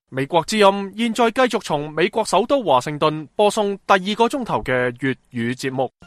美國之音現在繼續從美國首都華盛頓播送第2個鐘頭嘅粵語節目。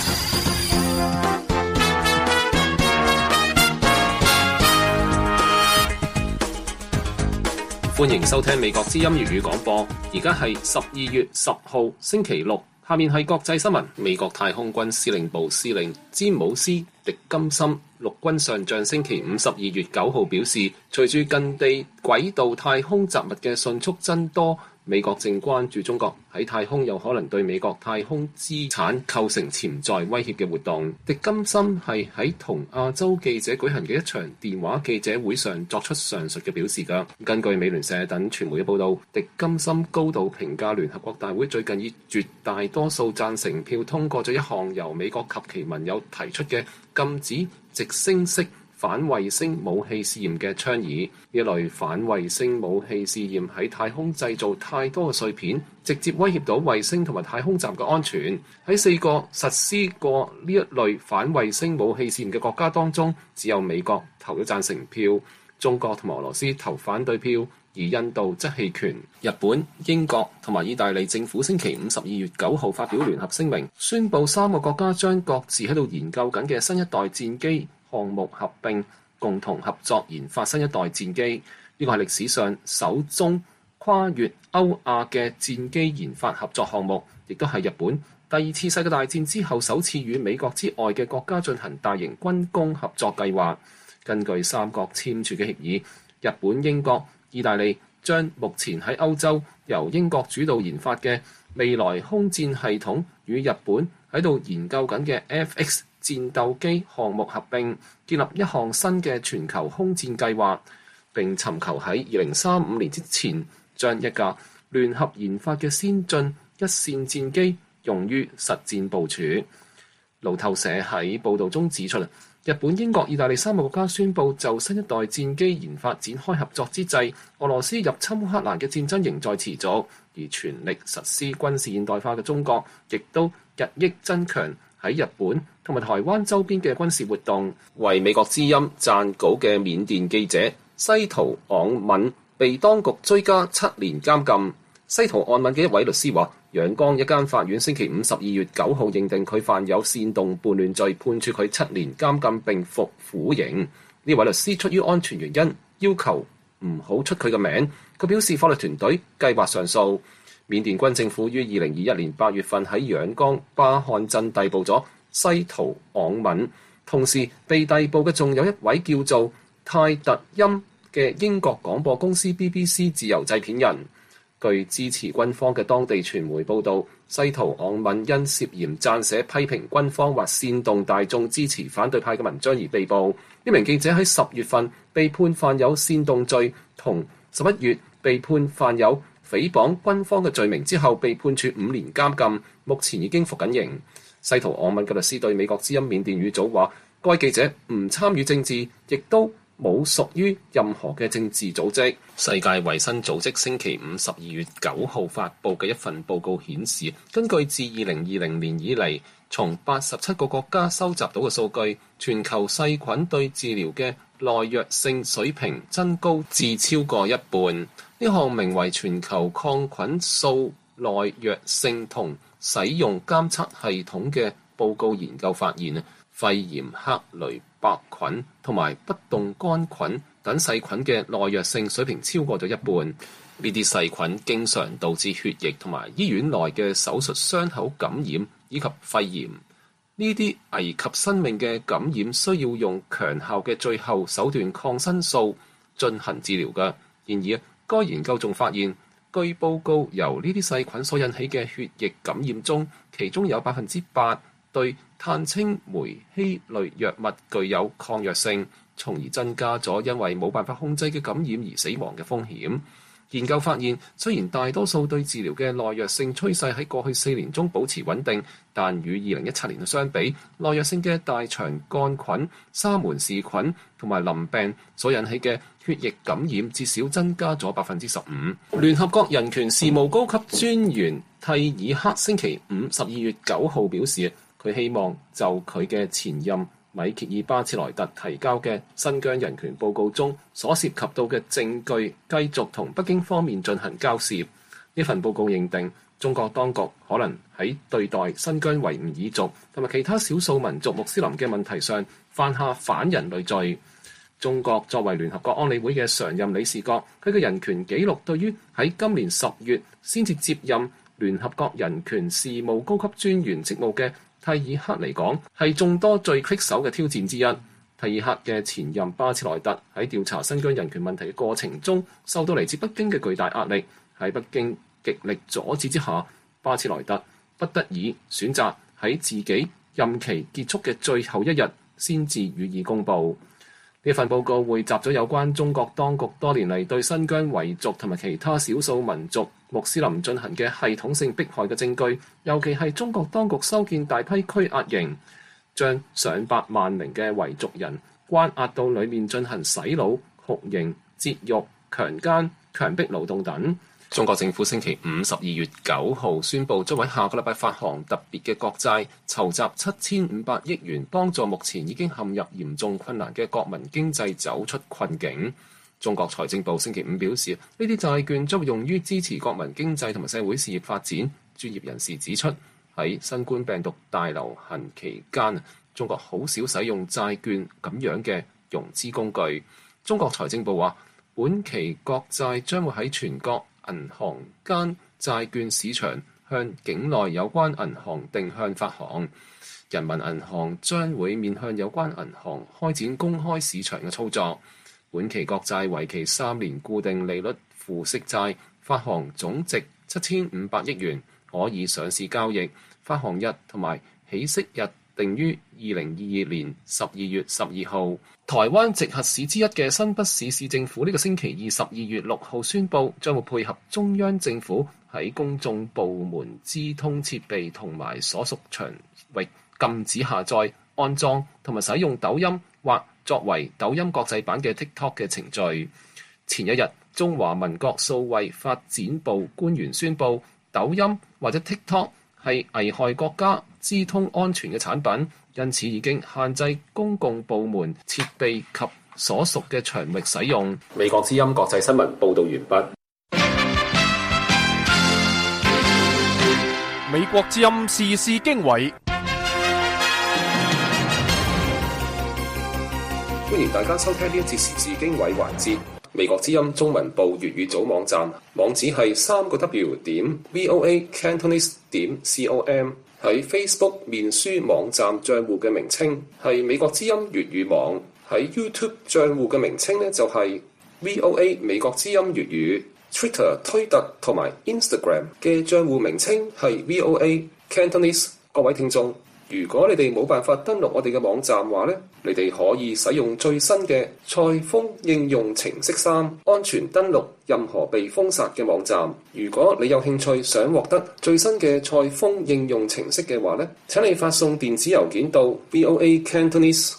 歡迎收聽美國之音粵語廣播，而家係12月10號星期六。下面係國際新聞。美國太空軍司令部司令詹姆斯·迪金森陸軍上將星期五12月9號表示，隨住近地軌道太空雜物嘅迅速增多，美國正關注中國喺太空有可能對美國太空資產構成潛在威脅嘅活動。迪金森係喺同亞洲記者舉行嘅一場電話記者會上作出上述嘅表示㗎。根據美聯社等傳媒嘅報導，迪金森高度評價聯合國大會最近以絕大多數贊成票通過咗一項由美國及其盟友提出嘅禁止直升式反衛星武器試驗嘅倡議。呢類反衛星武器試驗喺太空製造太多嘅碎片，直接威脅到衛星同埋太空站嘅安全。喺4個實施過呢一類反衛星武器試驗嘅國家當中，只有美國投咗贊成票，中國同埋俄羅斯投反對票，而印度則棄權。日本、英國同埋意大利政府星期五12月9號發表聯合聲明，宣布3個國家將各自喺度研究緊嘅新一代戰機項目合併，共同合作研發新一代戰機。呢個係歷史上首宗跨越歐亞嘅戰機研發合作項目，亦都係日本第2次世界大戰之後首次與美國之外嘅國家進行大型軍工合作計劃。根據3國簽署嘅協議，日本、英國、意大利將目前喺歐洲由英國主導研發嘅未來空戰系統與日本喺度研究緊嘅 FX 戰鬥機項目合併，建立一項新嘅全球空戰計劃，並尋求喺2035年之前將一架聯合研發嘅先進一線戰機用於實戰部署。路透社喺報導中指出，日本、英國、意大利3個國家宣布就新一代戰機研發展開合作之際，俄羅斯入侵烏克蘭嘅戰爭仍在持續，而全力實施軍事現代化嘅中國亦都日益增強喺日本同埋台灣周邊嘅軍事活動。為美國之音撰稿嘅緬甸記者西圖昂敏被當局追加7年監禁。西圖昂敏嘅一位律師話，仰光一間法院星期五12月9號認定佢犯有煽動叛亂罪，判處佢7年監禁並服苦刑。呢位律師出於安全原因，要求唔好出佢嘅名。佢表示法律團隊計劃上訴。緬甸軍政府於2021年8月份喺仰光巴漢鎮逮捕咗西圖昂敏，同時被逮捕嘅仲有一位叫做泰特欽嘅英國廣播公司 BBC 自由製片人。據支持軍方嘅當地傳媒報導，西圖昂敏因涉嫌撰寫批評軍方或煽動大眾支持反對派嘅文章而被捕。呢名記者喺10月份被判犯有煽動罪，同11月被判犯有誹謗軍方嘅罪名之後，被判處5年監禁，目前已經服緊刑。西圖昂敏嘅律師對美國之音緬甸語組話，該記者唔參與政治，亦都冇屬於任何嘅政治組織。世界衛生組織星期五12月9號發布嘅一份報告顯示，根據自2020年以嚟從87個國家收集到嘅數據，全球細菌對治療嘅耐藥性水平增高至超過一半。呢項名為全球抗菌素耐藥性同使用監測系統嘅報告研究發現，肺炎、克雷伯菌同埋不動桿菌等細菌嘅耐藥性水平超過咗一半。呢啲細菌經常導致血液同埋醫院內嘅手術傷口感染以及肺炎。呢啲危及生命嘅感染需要用強效嘅最後手段抗生素進行治療㗎。然而，該研究仲發現，據報告由呢啲細菌所引起嘅血液感染中，其中有8%對碳青霉烯類藥物具有抗藥性，從而增加咗因為冇辦法控制嘅感染而死亡嘅風險。研究發現，雖然大多數對治療嘅耐藥性趨勢喺過去4年中保持穩定，但與2017年相比，耐藥性嘅大腸桿菌、沙門氏菌同埋淋病所引起嘅血液感染至少增加咗15%。聯合國人權事務高級專員蒂爾克星期五12月9號表示，佢希望就佢嘅前任米歇爾巴切萊特提交嘅新疆人權報告中所涉及到嘅證據繼續同北京方面進行交涉。呢份報告認定，中國當局可能喺對待新疆維吾爾族同埋其他少數民族穆斯林嘅問題上犯下反人類罪。中國作為聯合國安理會嘅常任理事國，佢嘅人權紀錄對於喺今年10月先至接任聯合國人權事務高級專員職務嘅蒂爾克嚟講，係眾多最棘手嘅挑戰之一。蒂爾克嘅前任巴切萊特喺調查新疆人權問題嘅過程中，受到嚟自北京嘅巨大壓力。喺北京極力阻止之下，巴切萊特不得已選擇喺自己任期結束嘅最後一日先至予以公佈。呢份報告匯集咗有關中國當局多年嚟對新疆維族同埋其他少數民族穆斯林進行嘅系統性迫害嘅證據，尤其係中國當局修建大批拘押營，將上百萬名嘅維族人關押到裡面進行洗腦、酷刑、節育、強姦、強迫勞動等。中國政府星期五12月9號宣布，將喺下個禮拜發行特別嘅國債，籌集7500億元，幫助目前已經陷入嚴重困難嘅國民經濟走出困境。中國財政部星期五表示，呢啲債券將會用於支持國民經濟同埋社會事業發展。專業人士指出，喺新冠病毒大流行期間，中國好少使用債券咁樣嘅融資工具。中國財政部話，本期國債將會喺全國銀行間債券市場向境內有關銀行定向發行，人民銀行將會面向有關銀行開展公開市場嘅操作。本期國債為期3年固定利率付息債，發行總值7500億元，可以上市交易，發行日同埋起息日定於2022年12月12號。台灣直轄市之一嘅新北市市政府呢個星期二12月6號宣布，將會配合中央政府喺公眾部門資通設備同埋所屬場域禁止下載、安裝同埋使用抖音或作為抖音國際版嘅 TikTok 嘅程序。前一日，中華民國數位發展部官員宣布，抖音或者 TikTok 係危害國家資通安全嘅產品，因此已經限制公共部門設備及所屬嘅場域使用。美國之音國際新聞報導完畢。 美國之音時事經緯， 歡迎大家收聽呢一節時事經緯環節。美國之音中文部粵語組網站網址係3w.voacantonese.com， 喺 Facebook 面書網站賬戶嘅名稱係美國之音粵語網，喺 YouTube 賬戶嘅名稱呢就係 VOA 美國之音粵語， Twitter 推特同埋 Instagram 嘅賬戶名稱係 VOA Cantonese。 各位聽眾，如果你哋冇辦法登錄我哋嘅網站話呢，你哋可以使用最新嘅賽風應用程式3，安全登錄任何被封殺嘅網站。如果你有興趣想獲得最新嘅賽風應用程式嘅話呢，請你發送電子郵件到 VOA Cantonese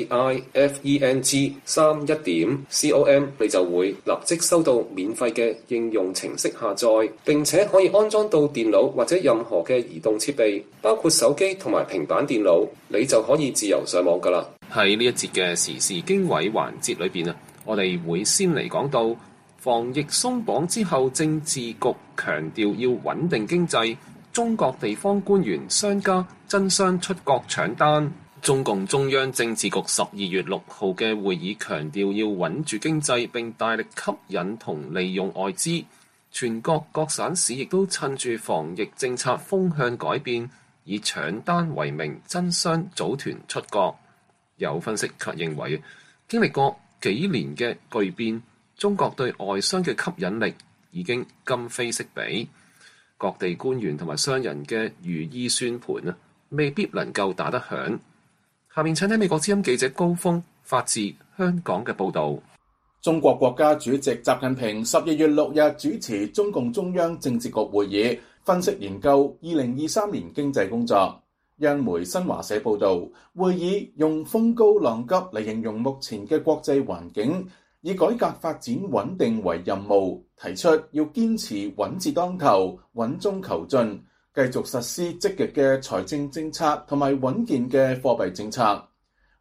SAIFENG31.com， 你就會立即收到免費嘅應用程式下載，並且可以安裝到電腦或者任何嘅移動設備，包括手機同埋平板電腦，你就可以自由上網㗎喇。喺呢一節嘅時事經緯環節裏邊啊，我哋會先嚟講到防疫鬆綁之後，政治局強調要穩定經濟，中國地方官員、商家爭相出國搶單。中共中央政治局12月6號嘅會議強調要穩住經濟，並大力吸引同利用外資。全國各省市亦都趁住防疫政策風向改變，以搶單為名爭相組團出國。有分析卻認為，經歷過幾年嘅巨變，中國對外商嘅吸引力已經今非昔比，各地官員同埋商人嘅如意算盤未必能夠打得響。下面請聽美國之音記者高峰發自香港嘅報導。 中國國家主席習近平12月6日主持中共中央政治局會議，分析研究2023年經濟工作。央媒新華社報導，會議用風高浪急嚟形容目前嘅國際環境，以改革發展穩定為任務，提出要堅持穩字當頭、穩中求進，繼續實施積極嘅財政政策同埋穩健嘅貨幣政策。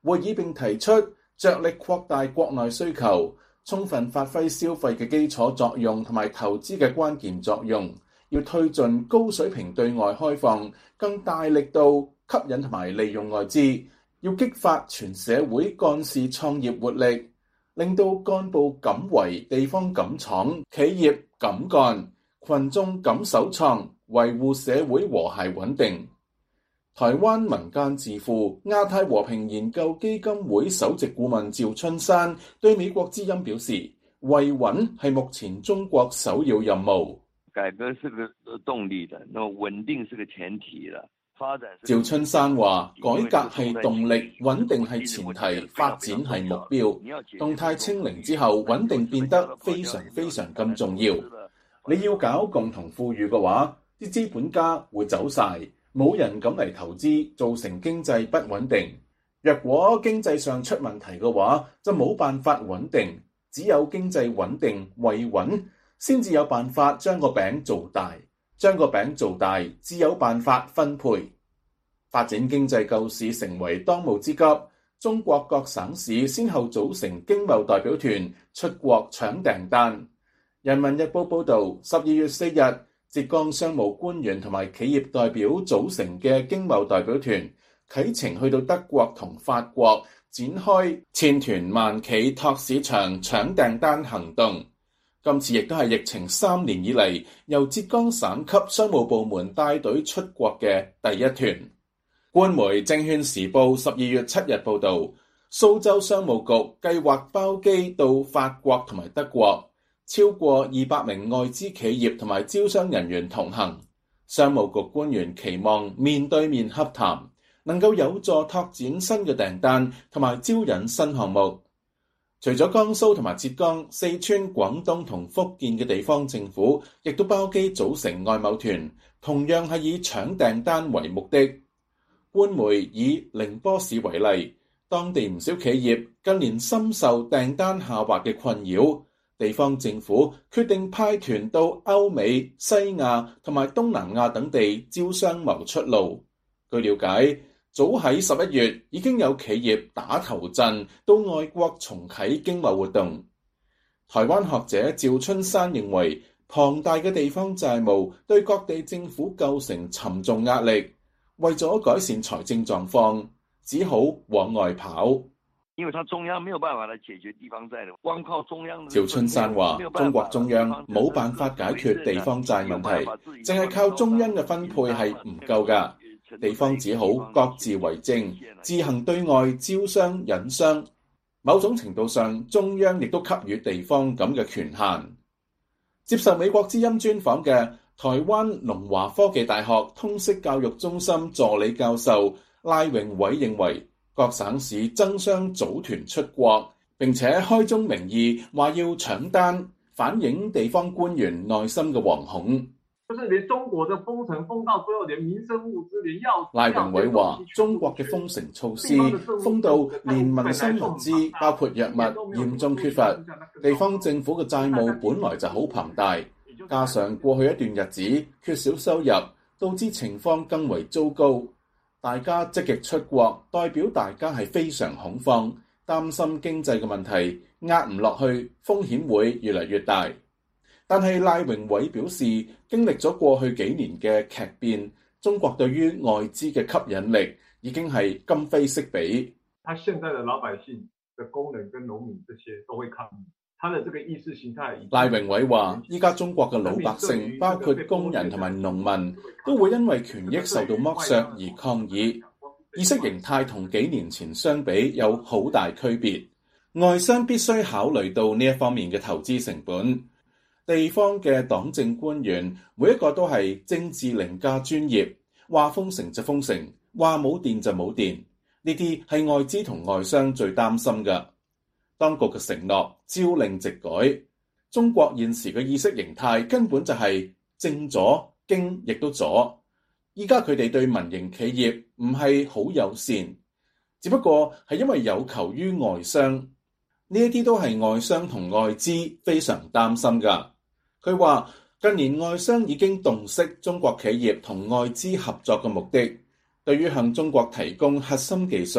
會議並提出着力擴大國內需求，充分發揮消費嘅基礎作用同埋投資嘅關鍵作用，要推進高水平對外開放，更大力度吸引同埋利用外資，要激發全社會幹事創業活力，令到幹部敢為、地方敢闖、企業敢幹、群眾敢首創，維護社會和諧穩定。台灣民間智庫亞太和平研究基金會首席顧問趙春山對美國之音表示，維穩係目前中國首要任務。 改革是個動力的，那穩定是個前提的。 趙春山話：改革係動力，穩定係前提，發展係目標。動態清零之後，穩定變得非常非常咁重要。你要搞共同富裕嘅話，啲資本家會走晒。冇人敢嚟投資，造成經濟不穩定。若果經濟上出問題嘅話，就冇辦法穩定。只有經濟穩定維穩，先至有辦法將個餅做大。將個餅做大，至有辦法分配。發展經濟救市成為當務之急。中國各省市先後組成經貿代表團出國搶訂單。人民日報報導，12月4日，浙江商務官員同埋企業代表組成嘅經貿代表團啟程去到德國同法國，展開千團萬企拓市場搶訂單行動。今次亦都係疫情3年以嚟由浙江省級商務部門帶隊出國嘅第一團。官媒《證券時報》12月7日報導，蘇州商務局計劃包機到法國同埋德國。超過200名外資企業同埋招商人員同行，商務局官員期望面對面洽談，能夠有助拓展新嘅訂單同埋招引新項目。除咗江蘇同埋浙江、四川、廣東同福建嘅地方政府，亦都包機組成外貿團，同樣係以搶訂單為目的。官媒以寧波市為例，當地唔少企業近年深受訂單下滑嘅困擾。地方政府決定派團到歐美、西亞同埋東南亞等地招商謀出路。據了解，早喺11月已經有企業打頭陣到外國重啟經貿活動。台灣學者趙春山認為，龐大嘅地方債務對各地政府構成沉重壓力，為咗改善財政狀況，只好往外跑。 因為他中央沒有辦法來解決地方債的，光靠中央。 趙春山話：中國中央冇辦法解決地方債問題，淨係靠中央嘅分配係唔夠㗎，地方只好各自為政，自行對外招商引商。某種程度上，中央亦都給予地方咁嘅權限。接受美國之音專訪嘅台灣龍華科技大學通識教育中心助理教授賴榮偉認為，各省市爭相組團出國，並且開宗明義話要搶單，反映地方官員內心嘅惶恐。 就是連中國的封城封到最後，連民生物資、連藥。 賴榮偉話：中國嘅封城措施封到連民生物資，包括藥物嚴重缺乏，地方政府嘅債務本來就好龐大，加上過去一段日子缺少收入，導致情況更為糟糕。大家積極出國，代表大家係非常恐慌，擔心經濟嘅問題壓唔落去，風險會越嚟越大。但係賴榮偉表示，經歷咗過去幾年嘅劇變，中國對於外資嘅吸引力已經係今非昔比。 他現在的老百姓的工人跟農民這些都會抗議，他的這個意識形態。 賴榮偉話：依家中國嘅老百姓，包括工人同埋農民，都會因為權益受到剝削而抗議。意識形態同幾年前相比有好大區別，外商必須考慮到呢一方面嘅投資成本。地方嘅黨政官員每一個都係政治凌駕專業，話封城就封城，話冇電就冇電，呢啲係外資同外商最擔心嘅。當局嘅承諾朝令夕改，中國現時嘅意識形態根本就係正左經亦都左。依家佢哋對民營企業唔係好友善，只不過係因為有求於外商，呢一啲都係外商同外資非常擔心㗎。佢話近年外商已經洞悉中國企業同外資合作嘅目的，對於向中國提供核心技術，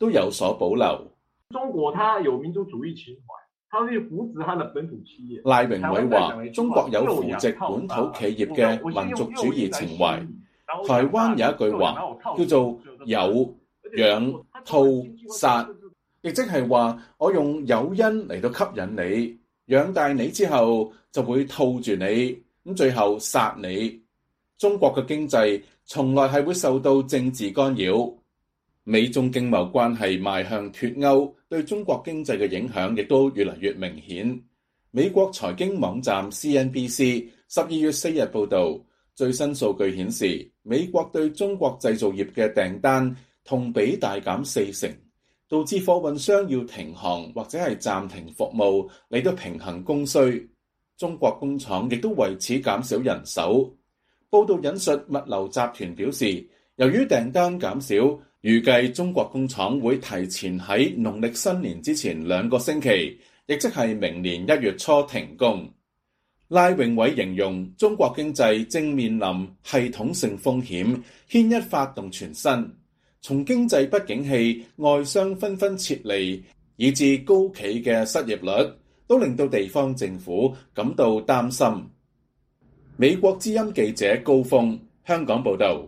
都有所保留。 中國它有民族主義情懷，它會扶持它的本土企業。 賴榮偉話：中國有扶植本土企業嘅民族主義情懷。台灣有一句話叫做誘、養、套、殺，亦即係話我用誘因嚟到吸引你，養大你之後就會套住你，咁最後殺你。中國嘅經濟從來係會受到政治干擾，美中經貿關係邁向脫歐，對中國經濟嘅影響亦都越嚟越明顯。美國財經網站 CNBC 12月4日報導，最新數據顯示，美國對中國製造業嘅訂單同比大減40%，導致貨運商要停航或者係暫停服務嚟到平衡供需。中國工廠亦都為此減少人手。報道引述物流集團表示，由於訂單減少，預計中國工廠會提前喺農曆新年之前2個星期，亦即係明年1月初停工。賴榮偉形容中國經濟正面臨系統性風險，牽一發動全身。從經濟不景氣、外商紛紛撤離，以至高企嘅失業率，都令到地方政府感到擔心。美國之音記者高峰，香港報道。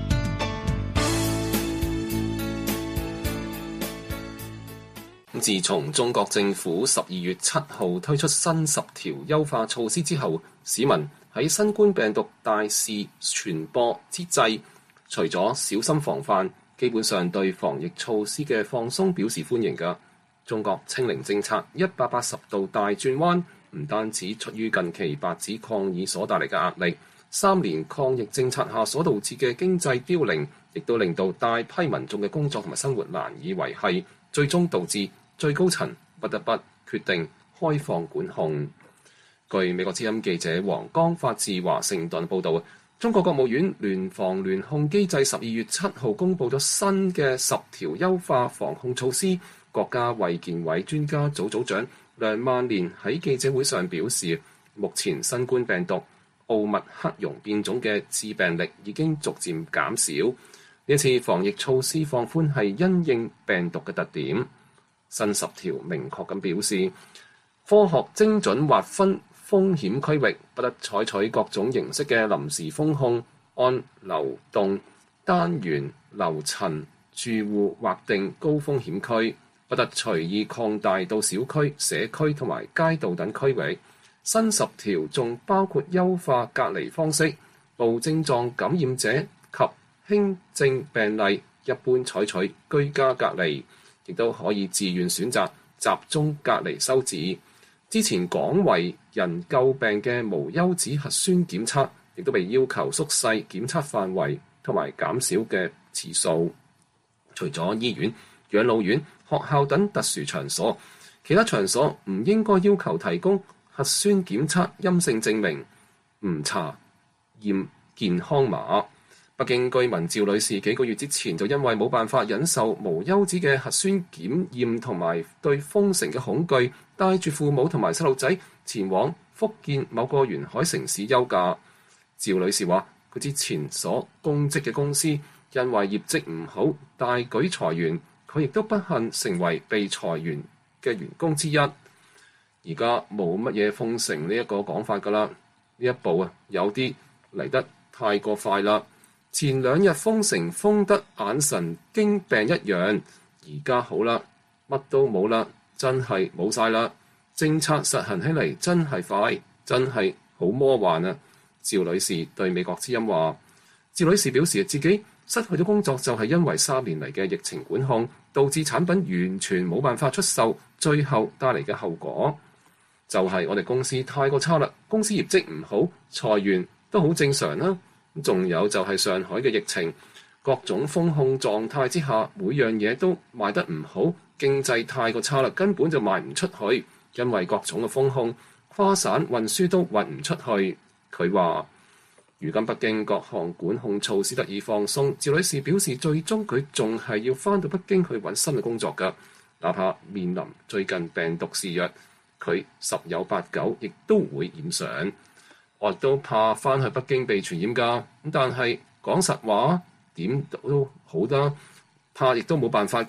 自從中國政府12月7號推出新10條優化措施之後，市民喺新冠病毒大肆傳播之際，除咗小心防範，基本上對防疫措施嘅放鬆表示歡迎㗎。中國清零政策180度大轉彎，唔單止出於近期白紙抗議所帶嚟嘅壓力，3年抗疫政策下所導致嘅經濟凋零，亦都令到大批民眾嘅工作同埋生活難以維繫，最終導致最高層不得不決定開放管控。據美國之音記者黃江發自華盛頓報導，中國國務院聯防聯控機制12月7號公布咗新嘅10條優化防控措施。國家衛健委專家組組長梁萬年喺記者會上表示，目前新冠病毒奧密克戎變種嘅致病力已經逐漸減少。呢次防疫措施放寬係因應病毒嘅特點。新10條明確咁表示，科學精準劃分風險區域，不得採取各種形式嘅臨時封控，按流動、單元、樓層、住戶劃定高風險區，不得隨意擴大到小區、社區同埋街道等區域。新10條仲包括優化隔離方式，無症狀感染者及輕症病例一般採取居家隔離，亦都可以自願選擇集中隔離收治。之前廣為人詬病嘅無休止核酸檢測，亦都被要求縮細檢測範圍同埋減少嘅次數。除咗醫院、養老院、學校等特殊場所，其他場所唔應該要求提供核酸檢測陰性證明，唔查驗健康碼。北京居民趙女士幾個月之前就因為冇辦法忍受無休止嘅核酸檢驗同埋對封城嘅恐懼，帶住父母同埋細路仔前往福建某個沿海城市休假。趙女士話：佢之前所供職嘅公司因為業績唔好，大舉裁員，佢亦都不幸成為被裁員嘅員工之一。而家冇乜嘢封城呢一個講法㗎啦，呢一步啊有啲嚟得太過快啦。前2日封城封得眼神經病一樣，而家好啦，乜都冇啦，真係冇晒啦。政策實行起嚟真係快，真係好魔幻啊！趙女士對美國之音話，趙女士表示自己失去咗工作就係因為3年嚟嘅疫情管控，導致產品完全冇辦法出售，最後帶嚟嘅後果就係我哋公司太過差啦，公司業績唔好，裁員都好正常啦。仲有就係上海嘅疫情，各種封控狀態之下，每樣嘢都賣得唔好，經濟太過差啦，根本就賣唔出去，因為各種嘅封控，跨省運輸都運唔出去。佢話：如今北京各項管控措施得以放鬆，趙女士表示最終佢仲係要返到北京去揾新嘅工作㗎，哪怕面臨最近病毒肆虐，佢十有八九亦都會染上。我都怕翻去北京被傳染㗎，咁但係講實話，點都好得，怕亦都冇辦法㗎。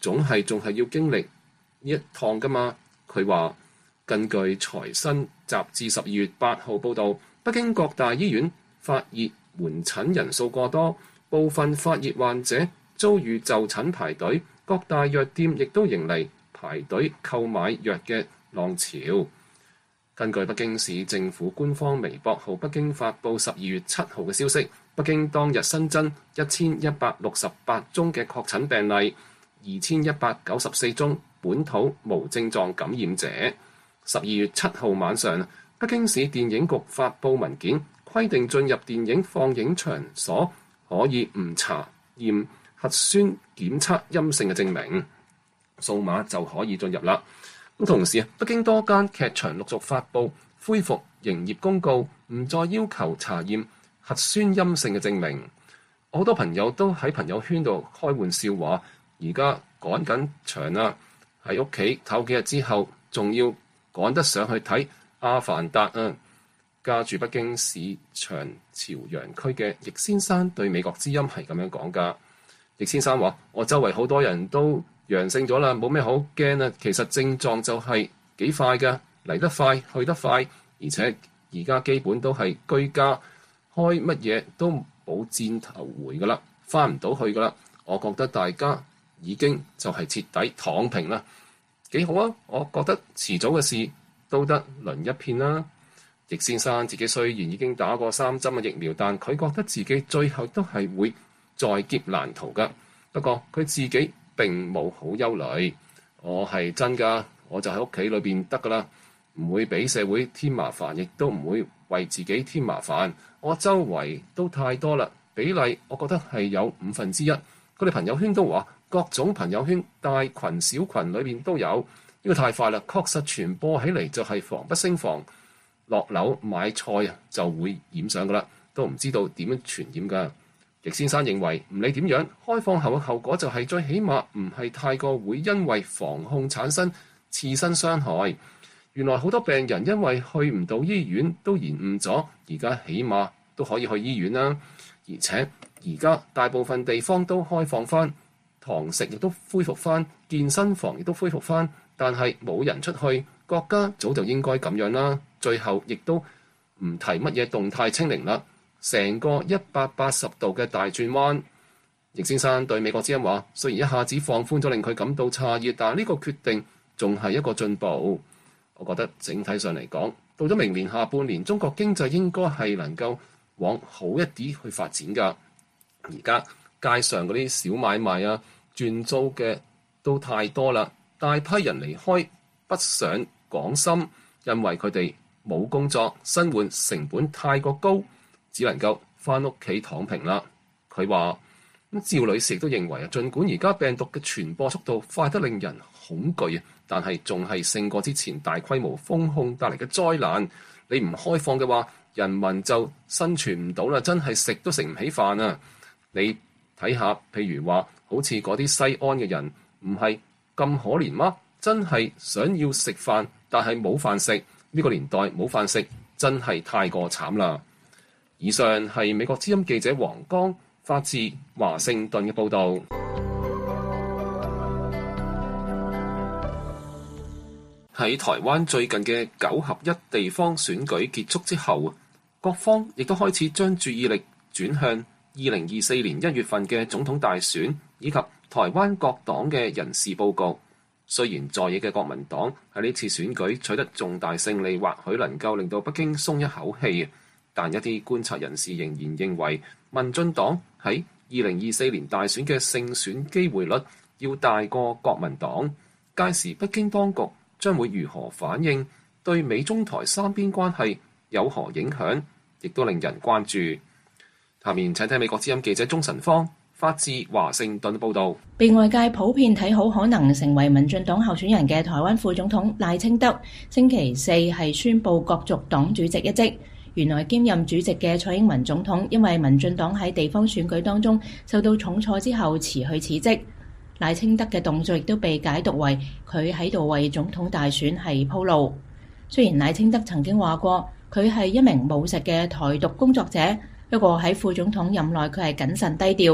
總係仲係要經歷呢一趟㗎嘛。佢話根據財新雜誌12月8號報導，北京各大醫院發熱門診人數過多，部分發熱患者遭遇就診排隊，各大藥店亦都迎嚟排隊購買藥嘅浪潮。根據北京市政府官方微博號北京發布12月7號嘅消息，北京當日新增1168宗嘅確診病例，2194宗本土無症狀感染者。12月7號晚上，北京市電影局發布文件，規定進入電影放映場所可以唔查驗核酸檢測陰性嘅證明，掃碼就可以進入啦。咁同時，北京多間劇場陸續發布恢復營業公告，唔再要求查驗核酸陰性嘅證明。好多朋友都喺朋友圈度開玩笑話，而家趕緊場啦，喺屋企唞幾日之後，仲要趕得上去睇《阿凡達》啊！家住北京市長朝陽區嘅易先生對美國之音係咁樣講㗎。易先生話：我周圍好多人都陽性咗啦，冇咩好驚啊！其實症狀就係幾快㗎，嚟得快，去得快，而且而家基本都係居家，開乜嘢都冇箭頭回㗎啦，翻唔到去㗎啦。我覺得大家已經就係徹底躺平啦，幾好啊！我覺得遲早嘅事都得輪一片啦。易先生自己雖然已經打過3針嘅疫苗，但佢覺得自己最後都係會在劫難逃㗎。不過佢自己並冇好憂慮，我係真㗎，我就喺屋企裏邊得㗎啦，唔會俾社會添麻煩，亦都唔會為自己添麻煩。我周圍都太多啦，比例我覺得係有1/5。佢哋朋友圈都話，各種朋友圈大群小群裏邊都有，呢個太快啦，確實傳播起嚟就係防不勝防。落樓買菜啊，就會染上㗎啦，都唔知道點樣傳染㗎。易先生認為，唔理點樣，開放後嘅後果就係最起碼唔係太過會因為防控產生刺身傷害。原來好多病人因為去唔到醫院都延誤咗，而家起碼都可以去醫院啦。而且而家大部分地方都開放翻，堂食亦都恢復翻，健身房亦都恢復翻，但係冇人出去，國家早就應該咁樣啦。最後亦都唔提乜嘢動態清零啦，成個180度嘅大轉彎。易先生對美國之音話：雖然一下子放寬咗令佢感到詫異，但呢個決定仲係一個進步。我覺得整體上嚟講，到咗明年下半年，中國經濟應該係能夠往好一啲去發展㗎。而家街上嗰啲小買賣啊、轉租嘅都太多啦，大批人離開北上廣深，因為佢哋冇工作，生活成本太過高，只能夠翻屋企躺平啦。佢話：趙女士亦都認為啊，儘管而家病毒嘅傳播速度快得令人恐懼啊，但係仲係勝過之前大規模封控帶嚟嘅災難。你唔開放嘅話，人民就生存唔到啦，真係食都食唔起飯啊！你睇下，譬如話，好似嗰啲西安嘅人，唔係咁可憐嗎？真係想要食飯，但係冇飯食。呢個年代冇飯食，真係太過慘啦！以上係美國之音記者黃剛發自華盛頓嘅報導。喺台灣最近嘅9合1地方選舉結束之後，各方亦都開始將注意力轉向2024年1月份嘅總統大選，以及台灣各黨嘅人事佈局。雖然在野嘅國民黨喺呢次選舉取得重大勝利，或許能夠令到北京鬆一口氣，但一啲觀察人士仍然認為，民進黨喺2024年大選嘅勝選機會率要大過國民黨。屆時北京當局將會如何反應，對美中台三邊關係有何影響，亦都令人關注。下面請聽美國之音記者鍾晨芳發自華盛頓報導。 被外界普遍睇好可能成為民進黨候選人嘅台灣副總統賴清德，星期四係宣布角逐黨主席一職。原來兼任主席嘅蔡英文總統，因為民進黨喺地方選舉當中受到重挫之後辭去此職。賴清德嘅動作亦都被解讀為佢喺度為總統大選係鋪路。雖然賴清德曾經話過佢係一名務實嘅台獨工作者，不過喺副總統任內佢係謹慎低調。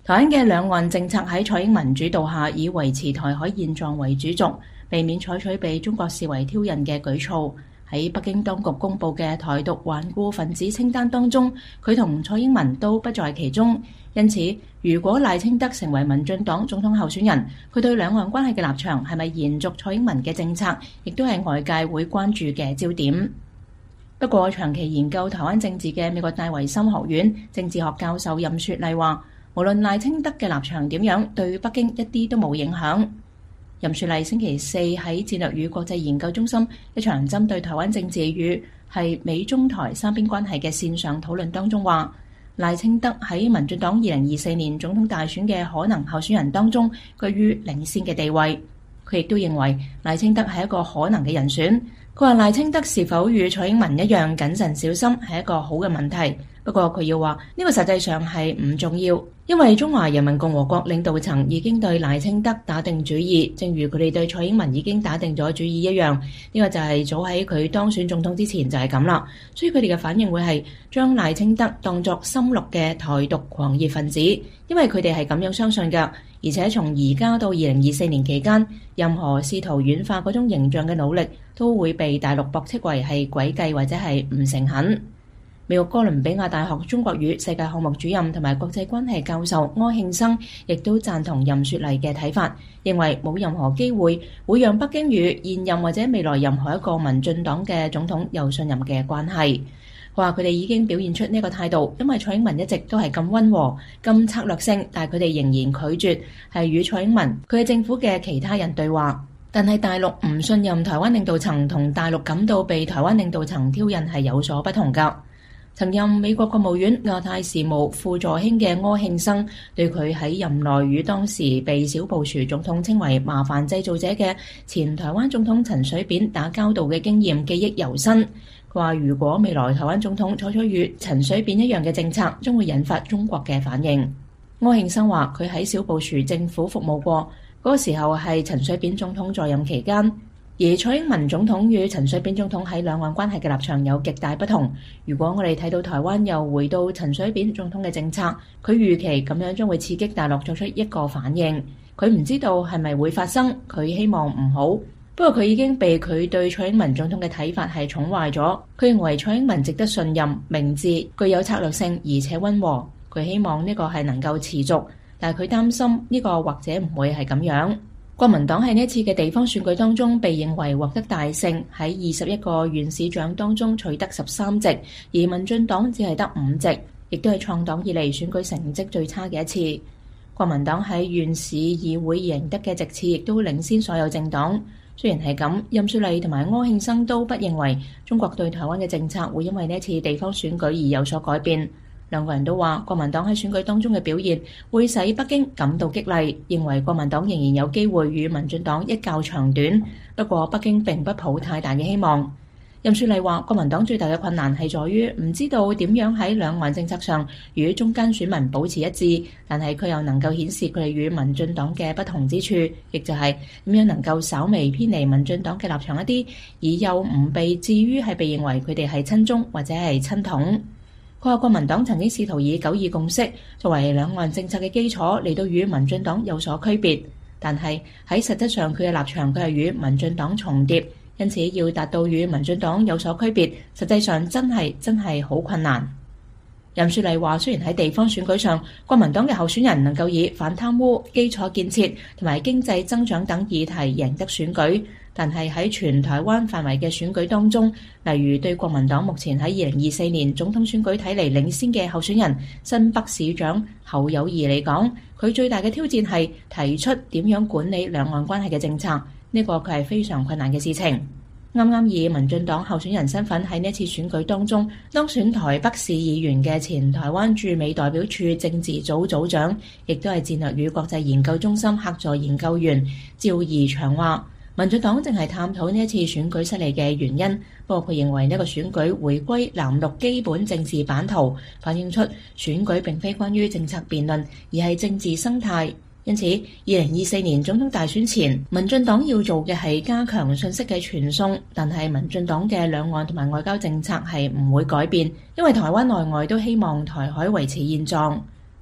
台灣嘅兩岸政策喺蔡英文主導下，以維持台海現狀為主軸，避免採取被中國視為挑釁嘅舉措。喺北京當局公佈嘅台獨頑固分子清單當中，佢同蔡英文都不在其中。因此，如果賴清德成為民進黨總統候選人，佢對兩岸關係嘅立場係咪延續蔡英文嘅政策，亦都係外界會關注嘅焦點。不過，長期研究台灣政治嘅美國戴維森學院政治學教授任雪麗話，無論賴清德嘅立場點樣，對北京一啲都冇影響。任雪麗星期四喺戰略與國際研究中心一場針對台灣政治與係美中台三邊關係嘅線上討論當中話，賴清德喺民進黨2024年總統大選嘅可能候選人當中居於領先嘅地位。佢亦都認為賴清德係一個可能嘅人選。佢話賴清德是否與蔡英文一樣謹慎小心係一個好嘅問題。不過佢要話呢個實際上係唔重要，因為中華人民共和國領導層已經對賴清德打定主意，正如佢哋對蔡英文已經打定咗主意一樣。呢個就係早喺佢當選總統之前就係咁啦。所以佢哋嘅反應會係將賴清德當作深綠嘅台獨狂熱分子，因為佢哋係咁樣相信㗎。而且從而家到2024年期間，任何試圖軟化嗰種形象嘅努力都會被大陸駁斥為係詭計或者係唔誠懇。美國哥倫比亞大學中國與世界項目主任同埋國際關係教授柯慶生亦都贊同任雪麗嘅睇法，認為冇任何機會會讓北京與現任或者未來任何一個民進黨嘅總統有信任嘅關係。佢話佢哋已經表現出呢個態度，因為蔡英文一直都係咁溫和、咁策略性，但係佢哋仍然拒絕係與蔡英文佢嘅政府嘅其他人對話。但係大陸唔信任台灣領導層同大陸感到被台灣領導層挑釁係有所不同㗎。曾任美國國務院亞太事務副助卿嘅柯慶生對佢喺任內與當時被小布殊總統稱為麻煩製造者嘅前台灣總統陳水扁打交道嘅經驗記憶猶新。佢話如果未來台灣總統採取與陳水扁一樣嘅政策，將會引發中國嘅反應。柯慶生話佢喺小布殊政府服務過，嗰個時候係陳水扁總統在任期間。而蔡英文總統與陳水扁總統喺兩岸關係嘅立場有極大不同。如果我哋睇到台灣又回到陳水扁總統嘅政策，佢預期咁樣將會刺激大陸作出一個反應。佢唔知道係咪會發生，佢希望唔好。不過佢已經被佢對蔡英文總統嘅睇法係寵壞咗。佢認為蔡英文值得信任、明智、具有策略性而且溫和。佢希望呢個係能夠持續，但係佢擔心呢個或者唔會係咁樣。國民黨喺呢次嘅地方選舉當中被認為獲得大勝，喺21個縣市長當中取得13席，而民進黨只係得5席，亦都係創黨以嚟選舉成績最差嘅一次。國民黨喺縣市議會贏得嘅席次亦都領先所有政黨。雖然係咁，任雪麗同埋柯慶生都不認為中國對台灣嘅政策會因為呢次地方選舉而有所改變。兩個人都話國民黨喺選舉當中嘅表現會使北京感到激勵，認為國民黨仍然有機會與民進黨一較長短。不過北京並不抱太大嘅希望。任雪麗話國民黨最大嘅困難係在於唔知道點樣喺兩岸政策上與中間選民保持一致，但係佢又能夠顯示佢哋與民進黨嘅不同之處，亦就係點樣能夠稍微偏離民進黨嘅立場一啲，而又唔被至於係被認為佢哋係親中或者係親統。佢話國民黨曾經試圖以九二共識作為兩岸政策嘅基礎嚟到與民進黨有所區別，但係喺實質上佢嘅立場佢係與民進黨重疊，因此要達到與民進黨有所區別，實際上真係好困難。任雪麗話雖然喺地方選舉上，國民黨嘅候選人能夠以反貪污、基礎建設同埋經濟增長等議題贏得選舉，但係喺全台灣範圍嘅選舉當中，例如對國民黨目前喺2024年總統選舉睇嚟領先嘅候選人新北市長侯友宜嚟講，佢最大嘅挑戰係提出點樣管理兩岸關係嘅政策，呢個佢係非常困難嘅事情。啱啱以民進黨候選人身份喺呢次選舉當中當選台北市議員嘅前台灣駐美代表處政治組組長，亦都係戰略與國際研究中心客座研究員趙怡翔話，民進黨正係探討呢一次選舉失利嘅原因，不過佢認為呢個選舉回歸藍綠基本政治版圖，反映出選舉並非關於政策辯論，而係政治生態。因此2024年總統大選前，民進黨要做嘅係加強信息嘅傳送，但係民進黨嘅兩岸同埋外交政策係唔會改變，因為台灣內外都希望台海維持現狀。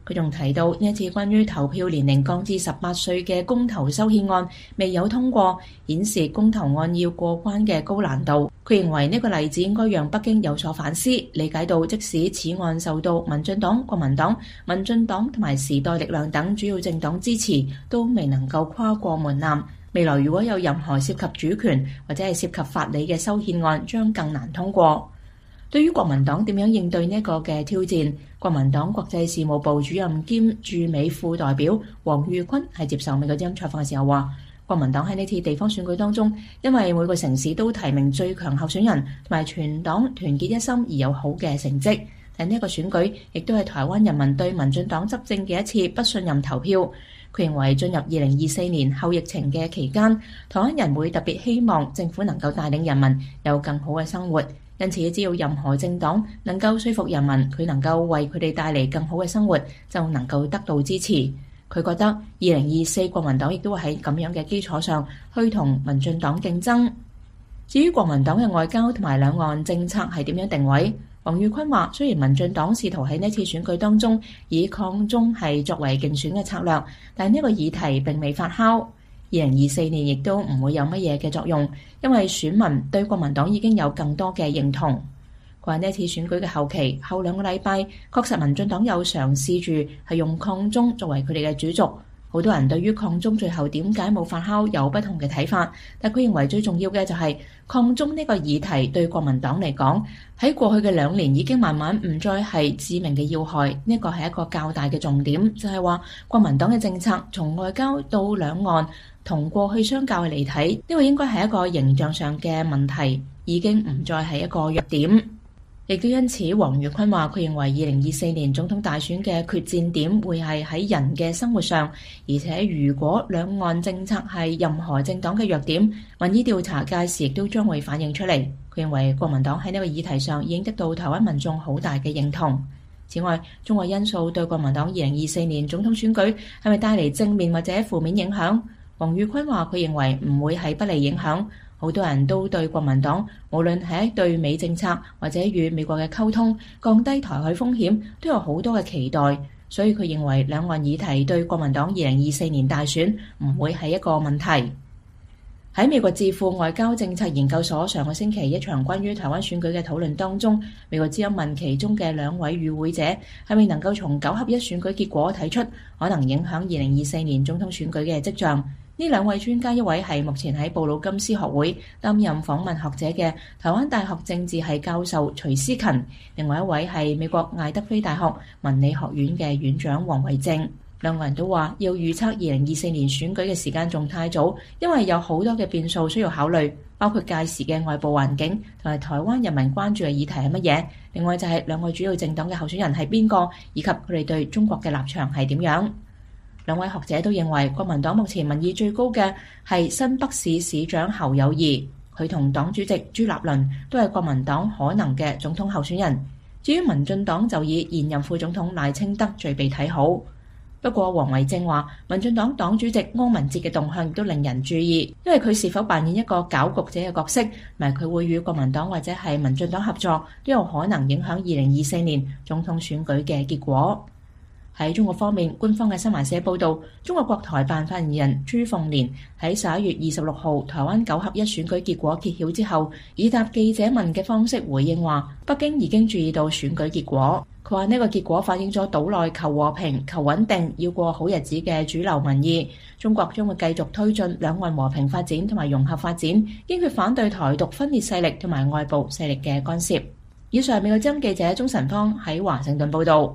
佢仲提到呢一次關於投票年齡降至18歲嘅公投修憲案未有通過，顯示公投案要過關嘅高難度。佢認為呢個例子應該讓北京有所反思，理解到即使此案受到民進黨、國民黨、民進黨同埋時代力量等主要政黨支持，都未能夠跨過門檻。未來如果有任何涉及主權或者係涉及法理嘅修憲案，將更難通過。對於國民黨點樣應對呢個嘅挑戰，國民黨國際事務部主任兼駐美副代表黃裕坤係接受美國之音採訪嘅時候話，國民黨喺呢次地方選舉當中，因為每個城市都提名最強候選人，同埋全黨團結一心而有好嘅成績。但呢一個選舉亦都係台灣人民對民進黨執政嘅一次不信任投票。佢認為進入2024年後疫情嘅期間，台灣人會特別希望政府能夠帶領人民有更好嘅生活。因此，只要任何政黨能夠說服人民，佢能夠為佢哋帶嚟更好嘅生活，就能夠得到支持。佢覺得2024國民黨亦都會喺咁樣嘅基礎上去同民進黨競爭。至於國民黨嘅外交同埋兩岸政策係點樣定位，黃裕坤話：雖然民進黨試圖喺呢次選舉當中以抗中係作為競選嘅策略，但呢個議題並未發酵。2024年亦都唔會有乜嘢嘅作用，因為選民對國民黨已經有更多嘅認同。佢話呢次選舉嘅後期後2個禮拜，確實民進黨有嘗試住係用抗中作為佢哋嘅主軸。好多人對於抗中最後點解冇發酵有不同嘅睇法，但佢認為最重要嘅就係抗中呢個議題對國民黨嚟講，喺過去嘅2年已經慢慢唔再係致命嘅要害。呢個係一個較大嘅重點，就係話國民黨嘅政策從外交到兩岸同過去相較嚟睇，呢個應該係一個形象上嘅問題，已經唔再係一個弱點。亦都因此，黃裕坤話佢認為2024年總統大選嘅決戰點會係喺人嘅生活上，而且如果兩岸政策係任何政黨嘅弱點，民意調查屆時亦都將會反映出嚟。佢認為國民黨喺呢個議題上已經得到台灣民眾好大嘅認同。此外，中國因素對國民黨2024年總統選舉係咪帶嚟正面或者負面影響？黃裕坤話佢認為唔會係不利影響。好多人都對國民黨無論係對美政策或者與美國嘅溝通、降低台海風險都有好多嘅期待，所以佢認為兩岸議題對國民黨2024年大選唔會係一個問題。喺美國智庫外交政策研究所上個星期一場關於台灣選舉嘅討論當中，美國之音問其中嘅2位與會者係咪能夠從9合1選舉結果睇出可能影響2024年總統選舉嘅跡象。呢2位專家，一位係目前喺布魯金斯學會擔任訪問學者嘅台灣大學政治系教授徐思勤，另外一位係美國艾德菲大學文理學院嘅院長黃維正。兩個人都話要預測2024年選舉嘅時間仲太早，因為有好多嘅變數需要考慮，包括屆時嘅外部環境同埋台灣人民關注嘅議題係乜嘢。另外就係2個主要政黨嘅候選人係邊個，以及佢哋對中國嘅立場係點樣。2位學者都認為，國民黨目前民意最高嘅係新北市市長侯友宜，佢同黨主席朱立倫都係國民黨可能嘅總統候選人。至於民進黨就以現任副總統賴清德最被睇好。不過黃維正話，民進黨黨主席柯文哲嘅動向亦都令人注意，因為佢是否扮演一個攪局者嘅角色，同埋佢會與國民黨或者係民進黨合作，都有可能影響2024年總統選舉嘅結果。喺中國方面，官方嘅新華社報道，中國國台辦發言人朱鳳蓮喺11月26號台灣9合1選舉結果揭曉之後，以答記者問嘅方式回應話，北京已經注意到選舉結果。佢話呢個結果反映咗島內求和平、求穩定、要過好日子嘅主流民意。中國將會繼續推進兩岸和平發展同埋融合發展，堅決反對台獨分裂勢力同埋外部勢力嘅干涉。以上係美國之音記者鍾晨芳喺華盛頓報道。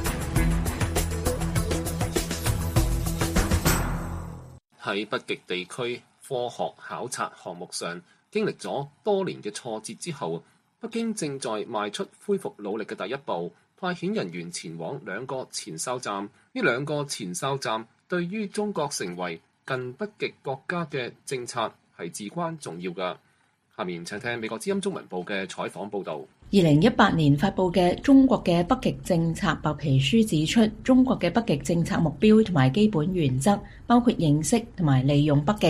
喺北極地區科學考察項目上，經歷咗多年嘅挫折之後，北京正在邁出恢復努力嘅第一步，派遣人員前往2個前哨站。呢2個前哨站對於中國成為近北極國家嘅政策係至關重要㗎。下面請聽美國之音中文部嘅採訪報導。 2018年發布嘅中國嘅北極政策白皮書指出，中國嘅北極政策目標同埋基本原則包括認識同埋利用北極。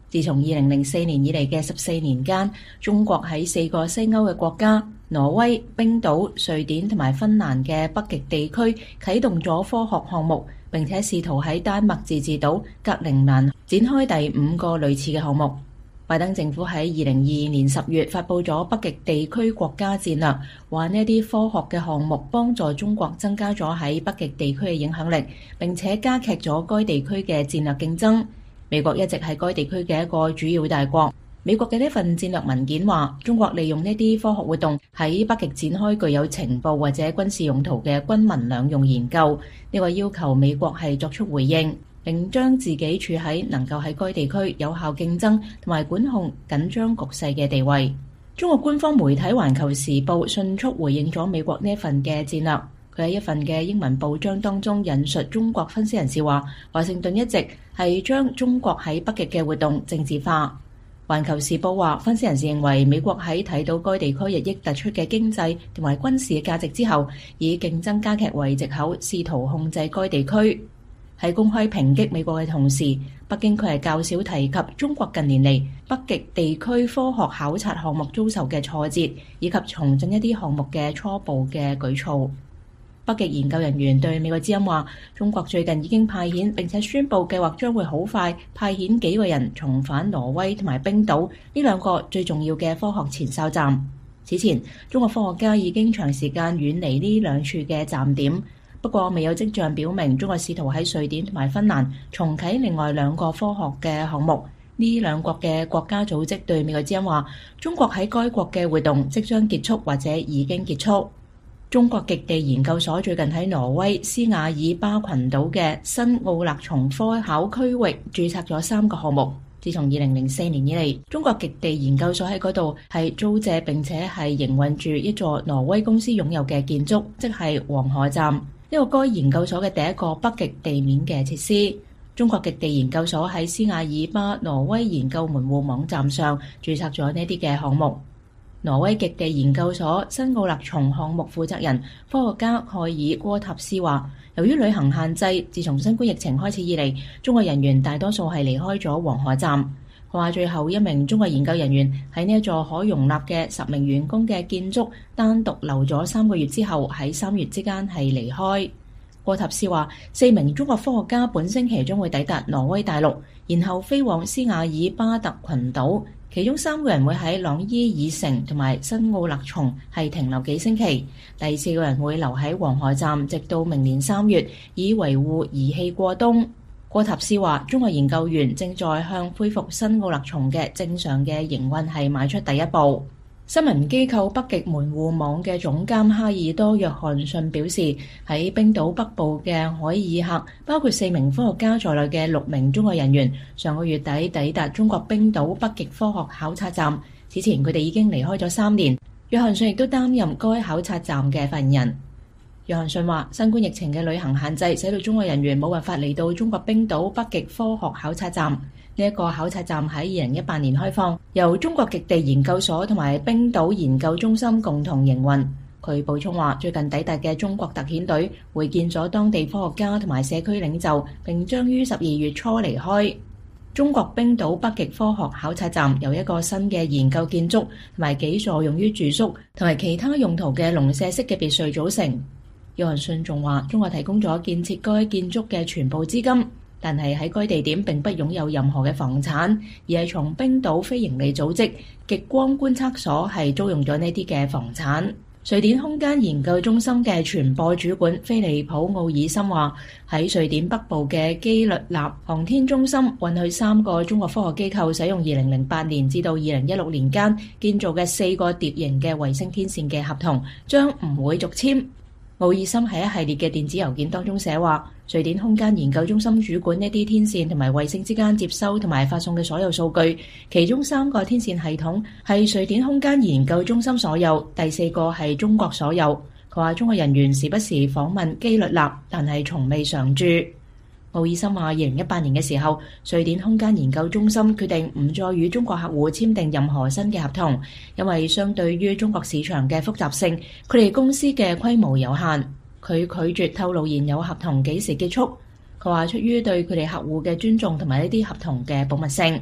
自從2004年以嚟嘅14年間，中國喺4個西歐嘅國家挪威、冰島、瑞典同埋芬蘭嘅北極地區啟動咗科學項目，並且試圖喺丹麥自治島格陵蘭展開第5個類似嘅項目。拜登政府喺2022年10月發布咗北極地區國家戰略，話呢啲科學嘅項目幫助中國增加咗喺北極地區嘅影響力，並且加劇咗該地區嘅戰略競爭。美國一直係該地區嘅一個主要大國。美國嘅呢份戰略文件話，中國利用呢啲科學活動喺北極展開具有情報或者軍事用途嘅軍民兩用研究。呢個要求美國係作出回應，並將自己處喺能夠喺該地區有效競爭同埋管控緊張局勢嘅地位。中國官方媒體《環球時報》迅速回應咗美國呢一份嘅戰略。佢喺一份嘅英文報章當中引述中國分析人士話，華盛頓一直係將中國喺北極嘅活動政治化。環球時報話，分析人士認為美國喺睇到該地區日益突出嘅經濟同埋軍事價值之後，以競爭加劇為藉口，試圖控制該地區。喺公開抨擊美國嘅同時，北京佢係較少提及中國近年嚟北極地區科學考察項目遭受嘅挫折，以及重振一啲項目嘅初步嘅舉措。北極研究人員對美國之音話，中國最近已經派遣並且宣布計劃將會好快派遣幾個人重返挪威同埋冰島呢2個最重要嘅科學前哨站。此前，中國科學家已經長時間遠離呢2處嘅站點，不過未有跡象表明中國試圖喺瑞典同埋芬蘭重啟另外2個科學嘅項目。呢2國嘅國家組織對美國之音話，中國喺該國嘅活動即將結束或者已經結束。中國極地研究所最近喺挪威斯瓦爾巴群島嘅新奧勒松科考區域註冊咗3個項目。自從2004年以嚟，中國極地研究所喺嗰度係租借並且係營運住一座挪威公司擁有嘅建築，即係黃河站，呢個該研究所嘅第1個北極地面嘅設施。中國極地研究所喺斯瓦爾巴挪威研究門戶網站上註冊咗呢啲嘅項目。挪威極地研究所新奧勒松項目負責人科學家蓋爾戈塔斯話，由於旅行限制，自從新冠疫情開始以嚟，中國人員大多數係離開咗黃河站。佢話最後1名中國研究人員喺呢一座可容納嘅10名員工嘅建築單獨留咗3個月之後，喺3月之間係離開。戈塔斯話，4名中國科學家本星期將會抵達挪威大陸，然後飛往斯瓦爾巴特群島。其中3個人會喺朗伊爾城同埋新奧勒松係停留幾星期，第4個人會留喺黃河站，直到明年3月，以維護儀器過冬。戈塔斯話，中國研究員正在向恢復新奧勒松嘅正常嘅營運係邁出第一步。新聞機構北極門戶網嘅總監哈爾多約翰遜表示，喺冰島北部嘅海爾克，包括4名科學家在內嘅6名中國人員，上個月底抵達中國冰島北極科學考察站。此前佢哋已經離開咗3年。約翰遜亦都擔任該考察站嘅發言人。約翰遜話，新冠疫情嘅旅行限制使到中國人員冇辦法嚟到中國冰島北極科學考察站。呢一個考察站喺2018年開放，由中國極地研究所同埋冰島研究中心共同營運。佢補充話，最近抵達嘅中國特遣隊會見咗當地科學家同埋社區領袖，並將於12月初離開。中國冰島北極科學考察站由一個新嘅研究建築同埋幾座用於住宿同埋其他用途嘅農舍式嘅別墅組成。約翰遜仲話，中國提供咗建設該建築嘅全部資金，但係喺該地點並不擁有任何嘅房產，而係從冰島非營利組織極光觀測所係租用咗呢啲嘅房產。瑞典空間研究中心嘅傳播主管菲利普奧爾森話，喺瑞典北部嘅基律納航天中心允許3個中國科學機構使用2008年至到2016年間建造嘅4個碟形嘅衛星天線嘅合同，將唔會續簽。奧爾森喺一系列嘅電子郵件當中寫話，瑞典空間研究中心主管呢啲天線同埋衛星之間接收同埋發送嘅所有數據，其中3個天線系統係瑞典空間研究中心所有，第4個係中國所有。佢話中國人員時不時訪問基律納，但係從未常駐。奧爾森話，2018年嘅時候，瑞典空間研究中心決定唔再與中國客戶簽訂任何新嘅合同，因為相對於中國市場嘅複雜性，佢哋公司嘅規模有限。佢拒絕透露現有合同幾時結束。佢話出於對佢哋客戶嘅尊重同埋呢啲合同嘅保密性。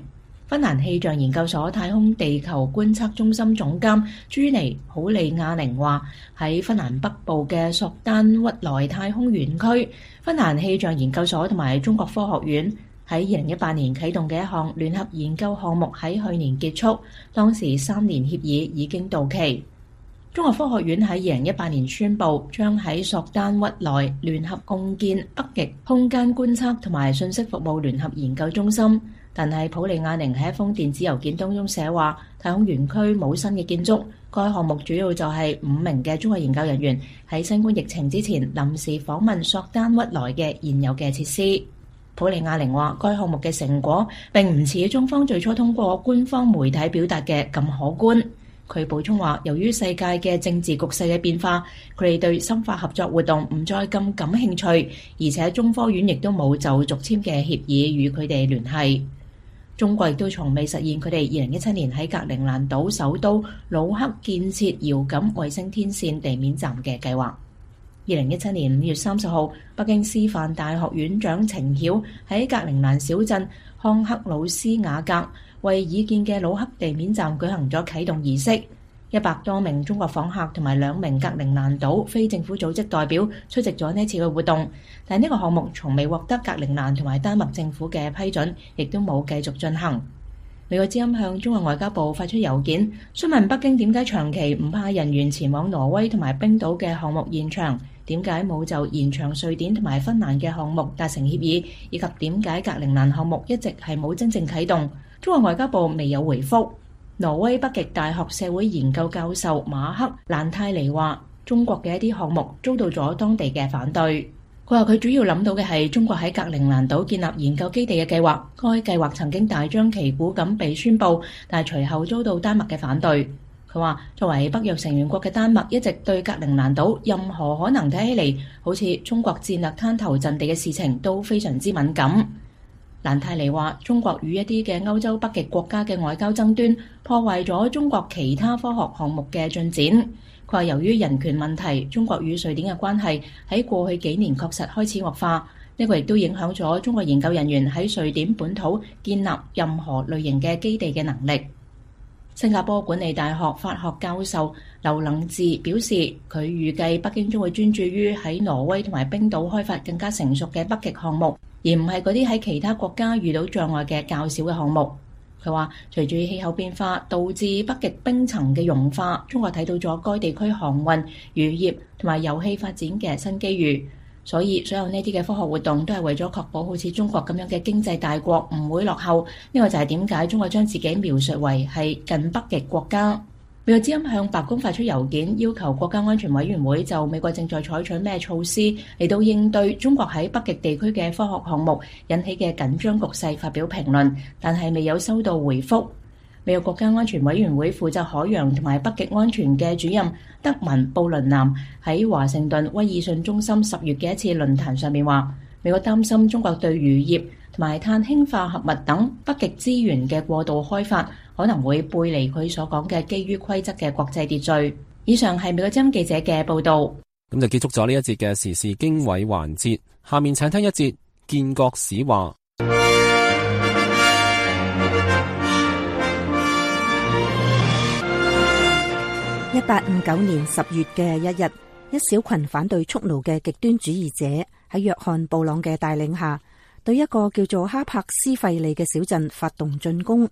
芬蘭氣象研究所太空地球觀測中心總監朱尼普利亞寧話：喺芬蘭北部嘅索丹屈萊太空園區，芬蘭氣象研究所同埋中國科學院喺2018年啟動嘅一項聯合研究項目喺去年結束，當時3年協議已經到期。中國科學院喺2018年宣布，將喺索丹屈萊聯合共建北極空間觀測同埋信息服務聯合研究中心。但係普利亞寧喺一封電子郵件當中寫話，太空園區冇新嘅建築，該項目主要就係5名嘅中國研究人員喺新冠疫情之前臨時訪問索丹屈萊嘅現有嘅設施。普利亞寧話，該項目嘅成果並唔似中方最初通過官方媒體表達嘅咁可觀。佢補充話，由於世界嘅政治局勢嘅變化，佢哋對深化合作活動唔再咁感興趣，而且中科院亦都冇就續簽嘅協議與佢哋聯繫。中國亦都從未實現佢哋2017年喺格陵蘭島首都魯克建設遙感衛星天線地面站嘅計劃。2017年5月30號，北京師範大學院長程曉喺格陵蘭小鎮康克魯斯瓦格為已建嘅魯克地面站舉行咗啟動儀式。100多名中國訪客同埋2名格陵蘭島非政府組織代表出席咗呢次嘅活動，但呢個項目從未獲得格陵蘭同埋丹麥政府嘅批准，亦都冇繼續進行。美國之音向中國外交部發出郵件，詢問北京點解長期唔派人員前往挪威同埋冰島嘅項目現場，點解冇就延長瑞典同埋芬蘭嘅項目達成協議，以及點解格陵蘭項目一直係冇真正啟動。中國外交部未有回覆。挪威北極大學社會研究教授馬克蘭泰尼話，中國嘅一啲項目遭到咗當地嘅反對。佢話佢主要諗到嘅係中國喺格陵蘭島建立研究基地嘅計劃，該計劃曾經大張旗鼓咁被宣佈，但係隨後遭到丹麥嘅反對。佢話作為北約成員國嘅丹麥一直對格陵蘭島任何可能睇起嚟好似中國戰略灘頭陣地嘅事情都非常之敏感。蘭泰尼話，中國與一啲嘅歐洲北極國家嘅外交爭端，破壞咗中國其他科學項目嘅進展。佢話由於人權問題，中國與瑞典嘅關係喺過去幾年確實開始惡化，呢個亦都影響咗中國研究人員喺瑞典本土建立任何類型嘅基地嘅能力。新加坡管理大學法學教授劉能志表示，佢預計北京將會專注於喺挪威同埋冰島開發更加成熟嘅北極項目，而唔係嗰啲喺其他國家遇到障礙嘅較少嘅項目。佢話，隨住氣候變化導致北極冰層嘅融化，中國睇到咗該地區航運、漁業同埋油氣發展嘅新機遇。所以所有呢啲嘅科學活動都係為咗確保好似中國咁樣嘅經濟大國唔會落後。呢個就係點解中國將自己描述為係近北極國家。美國之音向白宮發出郵件，要求國家安全委員會就美國正在採取咩措施嚟到應對中國喺北極地區嘅科學項目引起嘅緊張局勢發表評論，但係未有收到回覆。美國國家安全委員會負責海洋同埋北極安全嘅主任德文布倫南喺華盛頓威爾遜中心10月嘅一次論壇上面話，美國擔心中國對漁業同埋碳氫化合物等北極資源嘅過度開發，可能會背離佢所講嘅基於規則嘅國際秩序。以上係美國之音記者嘅報導。 咁就結束咗呢一節嘅時事經緯環節，下面請聽一節建國史話。 1859年10月嘅一日，一小群反對蓄奴嘅極端主義者喺約翰布朗嘅帶領下，對一個叫做哈柏斯費利嘅小鎮發動進攻。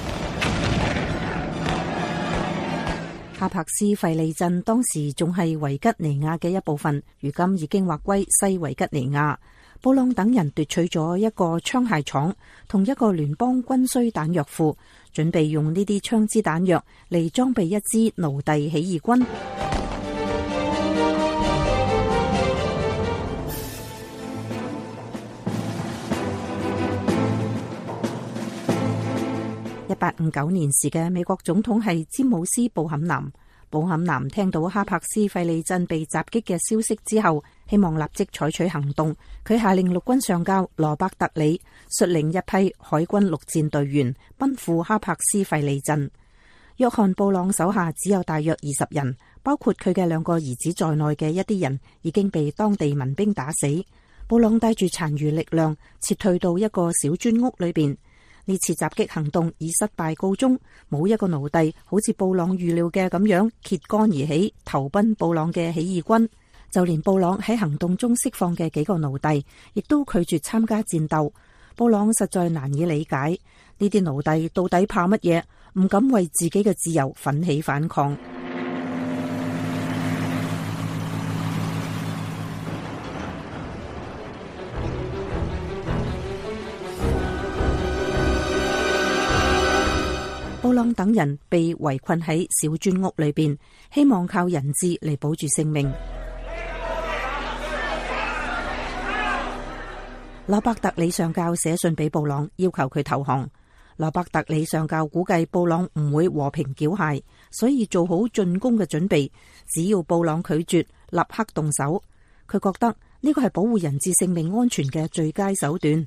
哈柏斯費利鎮當時仲係維吉尼亞嘅一部分，如今已經劃歸西維吉尼亞。布朗等人奪取咗一個槍械廠同一個聯邦軍需彈藥庫，準備用呢啲槍支彈藥嚟裝備一支奴隸起義軍。1859年時嘅美國總統係詹姆斯布坎南。布坎南聽到哈柏斯費利鎮被襲擊嘅消息之後，希望立即採取行動。佢下令陸軍上校羅伯特里率領一批海軍陸戰隊員奔赴哈柏斯費利鎮。約翰布朗手下只有大約20人，包括佢嘅2個兒子在內嘅一啲人已經被當地民兵打死。布朗帶住殘餘力量撤退到一個小磚屋裏邊。 呢次襲擊行動以失敗告終，冇一個奴隸好似布朗預料嘅咁樣揭竿而起，投奔布朗嘅起義軍。就連布朗喺行動中釋放嘅幾個奴隸，亦都拒絕參加戰鬥。布朗實在難以理解呢啲奴隸到底怕乜嘢，唔敢為自己嘅自由奮起反抗。布朗等人被圍困喺小磚屋裏邊，希望靠人質嚟保住性命。羅伯特里上校寫信俾布朗，要求佢投降。羅伯特里上校估計布朗唔會和平繳械，所以做好進攻嘅準備。只要布朗拒絕，立刻動手。佢覺得呢個係保護人質性命安全嘅最佳手段。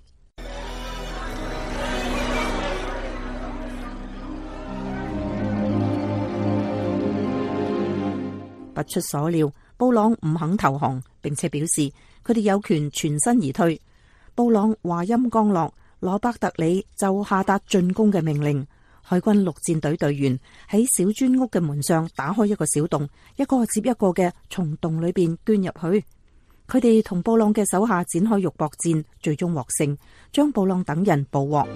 不出所料，布朗唔肯投降，並且表示佢哋有權全身而退。布朗話音剛落，羅伯特里就下達進攻嘅命令。海軍陸戰隊隊員喺小磚屋嘅門上打開一個小洞，一個接一個嘅從洞裏邊捐入去。佢哋同布朗嘅手下展開肉搏戰，最終獲勝，將布朗等人捕獲。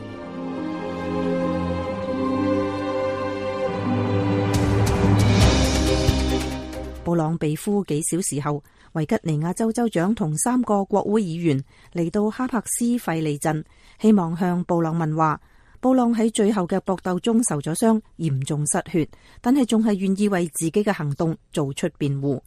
布朗被俘幾小時後，維吉尼亞州州長同3個國會議員嚟到哈柏斯費利鎮，希望向布朗問話。布朗喺最後嘅搏鬥中受咗傷，嚴重失血，但係仲係願意為自己嘅行動做出辯護。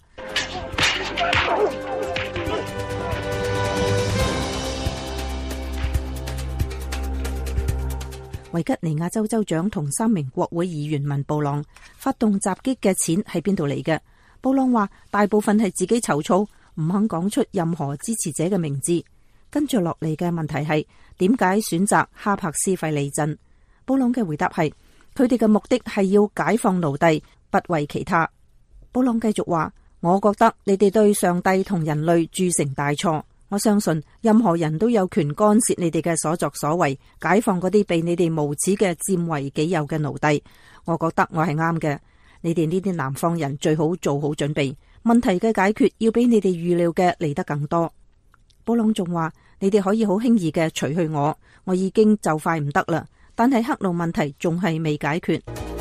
維吉尼亞州州長同3名國會議員問布朗，發動襲擊嘅錢喺邊度嚟嘅？布朗話大部分係自己籌措，唔肯講出任何支持者嘅名字。跟住落嚟嘅問題係點解選擇哈柏斯費利鎮？布朗嘅回答係佢哋嘅目的係要解放奴隸，不為其他。布朗繼續話，我覺得你哋對上帝同人類鑄成大錯。我相信任何人都有權干涉你哋嘅所作所為，解放嗰啲被你哋無恥嘅佔為己有嘅奴隸。我覺得我係啱嘅。你哋呢啲南方人最好做好準備，問題嘅解決要比你哋預料嘅嚟得更多。布朗仲話，你哋可以好輕易嘅除去我已經就快唔得啦，但係黑奴問題仲係未解決。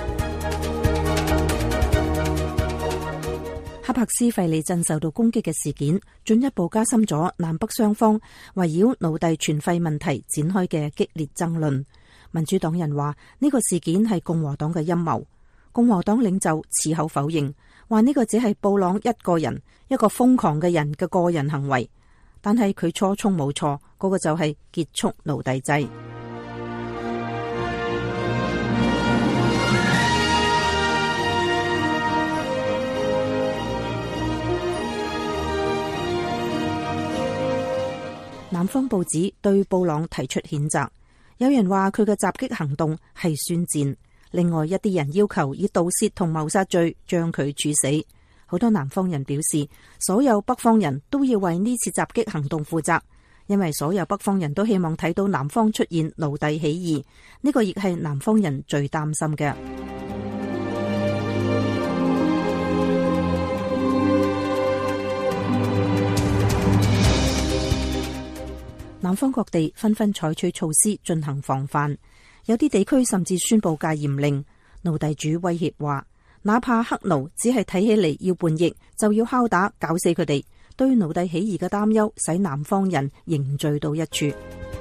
哈柏斯費利鎮受到攻擊嘅事件，進一步加深咗南北雙方圍繞奴隸存廢問題展開嘅激烈爭論。民主黨人話呢個事件係共和黨嘅陰謀。共和黨領袖矢口否認，話呢個只係布朗一個人，一個瘋狂嘅人嘅個人行為。但係佢初衷冇錯，嗰個就係結束奴隸制。南方報紙對布朗提出譴責，有人話佢嘅襲擊行動係宣戰。另外一啲人要求以盜竊同謀殺罪將佢處死。好多南方人表示，所有北方人都要為呢次襲擊行動負責，因為所有北方人都希望睇到南方出現奴隸起義，呢個亦係南方人最擔心嘅。南方各地紛紛採取措施進行防範。有啲地區甚至宣布戒嚴令。奴隸主威脅話，哪怕黑奴只係睇起嚟要叛逆，就要敲打搞死佢哋。對奴隸起義嘅擔憂使南方人凝聚到一處。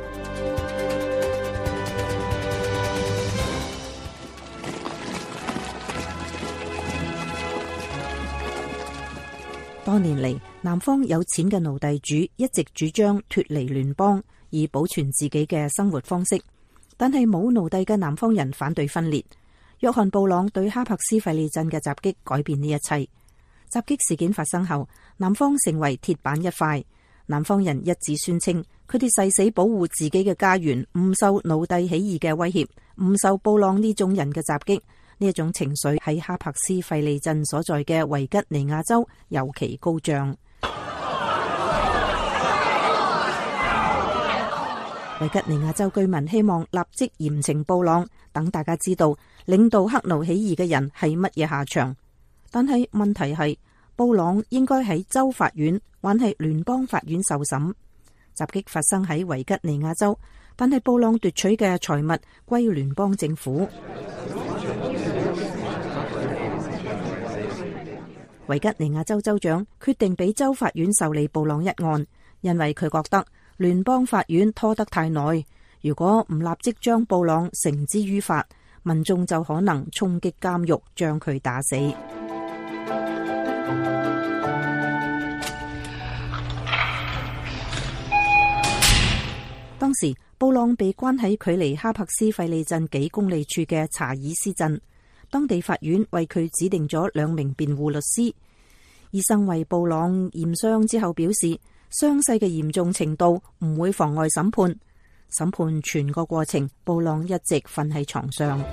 多年嚟，南方有錢嘅奴隸主一直主張脫離聯邦，以保存自己嘅生活方式。但係冇奴隸嘅南方人反對分裂。約翰布朗對哈柏斯費利鎮嘅襲擊改變呢一切。襲擊事件發生後，南方成為鐵板一塊。南方人一致宣稱，佢哋誓死保護自己嘅家園，唔受奴隸起義嘅威脅，唔受布朗呢種人嘅襲擊。呢一種情緒喺哈柏斯費利鎮所在嘅維吉尼亞州尤其高漲。 維吉尼亞州居民希望立即嚴懲布朗，等大家知道領導黑奴起義嘅人係乜嘢下場。但係問題係，布朗應該喺州法院還係聯邦法院受審。襲擊發生喺維吉尼亞州，但係布朗奪取嘅財物歸聯邦政府。維吉尼亞州州長決定俾州法院受理布朗一案，因為佢覺得聯邦法院拖得太耐，如果唔立即將布朗繩之於法，民眾就可能衝擊監獄，將佢打死。當時布朗被關喺距離哈柏斯費利鎮幾公里處嘅查爾斯鎮，當地法院為佢指定咗2名辯護律師。醫生為布朗驗傷之後表示，傷勢嘅嚴重程度唔會妨礙審判。審判全個過程，布朗一直瞓喺床上。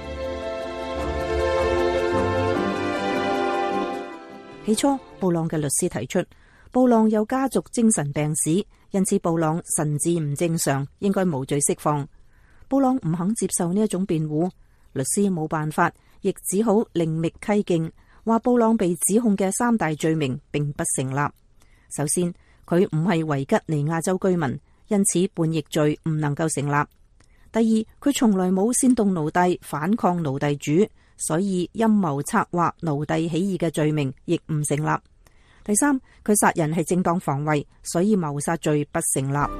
起初，布朗嘅律師提出，布朗有家族精神病史，因此布朗神志唔正常，應該無罪釋放。布朗唔肯接受呢一種辯護，律師冇辦法，亦只好另覓蹊徑，話布朗被指控嘅3大罪名並不成立。首先，佢唔係維吉尼亞州居民，因此叛逆罪唔能夠成立。第二，佢從來冇煽動奴隸反抗奴隸主，所以陰謀策劃奴隸起義嘅罪名亦唔成立。第三，佢殺人係正當防衛，所以謀殺罪不成立。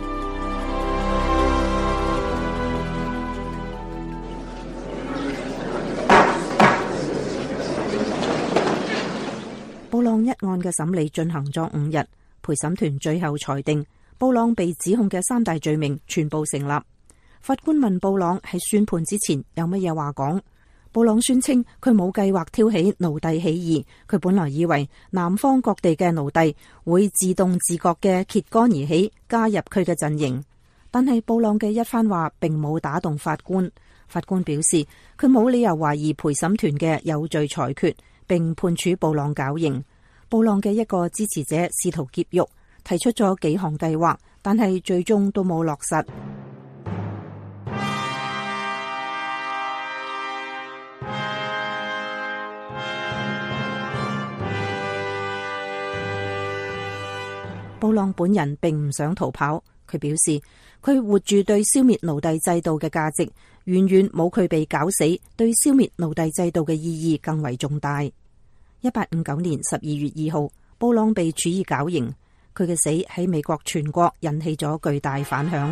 布朗一案嘅審理進行咗5日，陪審團最後裁定布朗被指控嘅3大罪名全部成立。法官問布朗喺宣判之前有乜嘢話講，布朗宣稱佢冇計劃挑起奴隸起義，佢本來以為南方各地嘅奴隸會自動自覺嘅揭竿而起，加入佢嘅陣營。但係布朗嘅一番話並冇打動法官，法官表示佢冇理由懷疑陪審團嘅有罪裁決，並判處布朗絞刑。布朗嘅一個支持者試圖劫獄，提出咗幾項計劃，但係最終都冇落實。布朗本人並唔想逃跑，佢表示佢活住對消滅奴隸制度嘅價值，遠遠冇佢被絞死對消滅奴隸制度嘅意義更為重大。1859年12月2號，布朗被處以絞刑，佢嘅死喺美國全國引起咗巨大反響。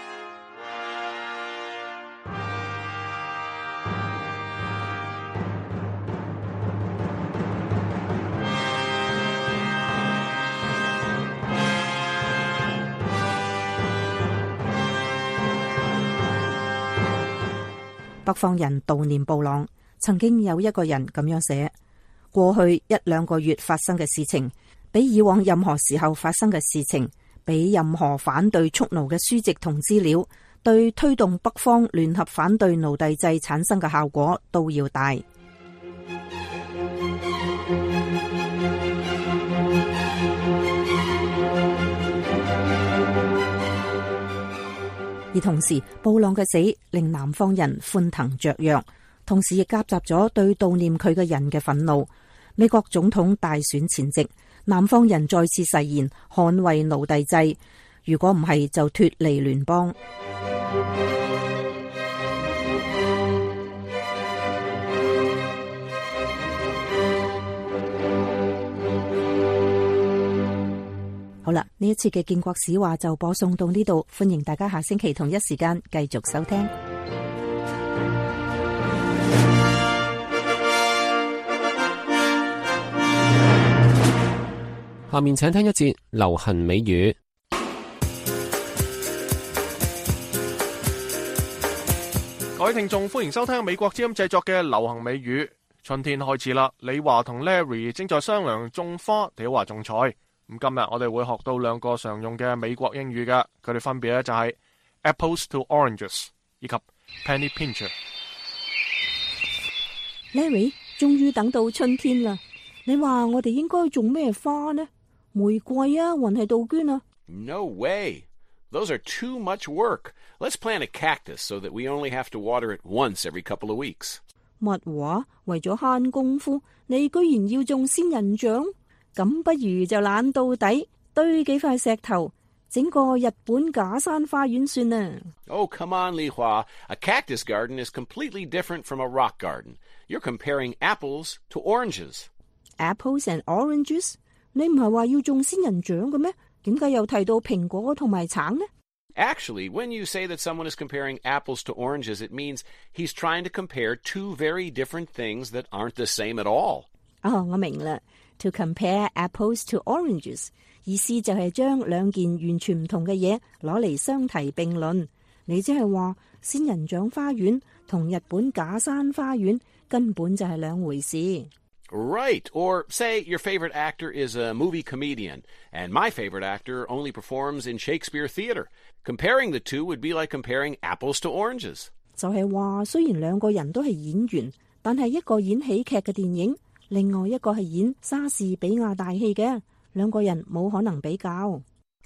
北方人悼念布朗，曾經有一個人咁樣寫：過去1-2個月發生嘅事情，比以往任何時候發生嘅事情，比任何反對蓄奴嘅書籍同資料，對推動北方聯合反對奴隸制產生嘅效果都要大。而同時，布朗嘅死令南方人歡騰雀躍，同時亦夾雜咗對悼念佢嘅人嘅憤怒。美國總統大選前夕，南方人再次誓言捍衛奴隸制，如果唔係就脫離聯邦。好啦，呢一次嘅建國史話就播送到呢度，歡迎大家下星期同一時間繼續收聽。 下面請聽一節流行美語。 各位聽眾，歡迎收聽美國之音製作嘅流行美語。春天開始啦，李華同 Larry 正在商量種花定話種菜。咁今日我哋會學到2個常用嘅美國英語嘅，佢哋分別咧就係 apples to oranges 以及 penny pincher。 Larry， 終於等到春天啦，你話我哋應該種咩花呢？玫瑰啊，還係杜鵑啊 ？No way！ those are too much work. Let's plant a cactus so that we only have to water it once every couple of weeks. 乜話？為咗慳功夫，你居然要種仙人掌？咁不如就懶到底，堆幾塊石頭，整個日本假山花園算啦。 Oh, come on, Li Hua. A cactus garden is completely different from a rock garden. You're comparing apples to oranges. Apples and oranges？ 你唔係話要種仙人掌嘅咩？點解又提到蘋果同埋橙呢？ Actually, when you say that someone is comparing apples to oranges, it means he's trying to compare two very different things that aren't the same at all. 我明啦。To compare apples to oranges， 意思就係將兩件完全唔同嘅嘢攞嚟相提並論。你即係話仙人掌花園同日本假山花園根本就係兩回事。 Right. Or say your favorite actor is a movie comedian, and my favorite actor only performs in Shakespeare theater. Comparing the two would be like comparing apples to oranges. 就係話，雖然兩個人都係演員，但係一個演喜劇嘅電影，另外一個係演莎士比亞大戲嘅，兩個人冇可能比較。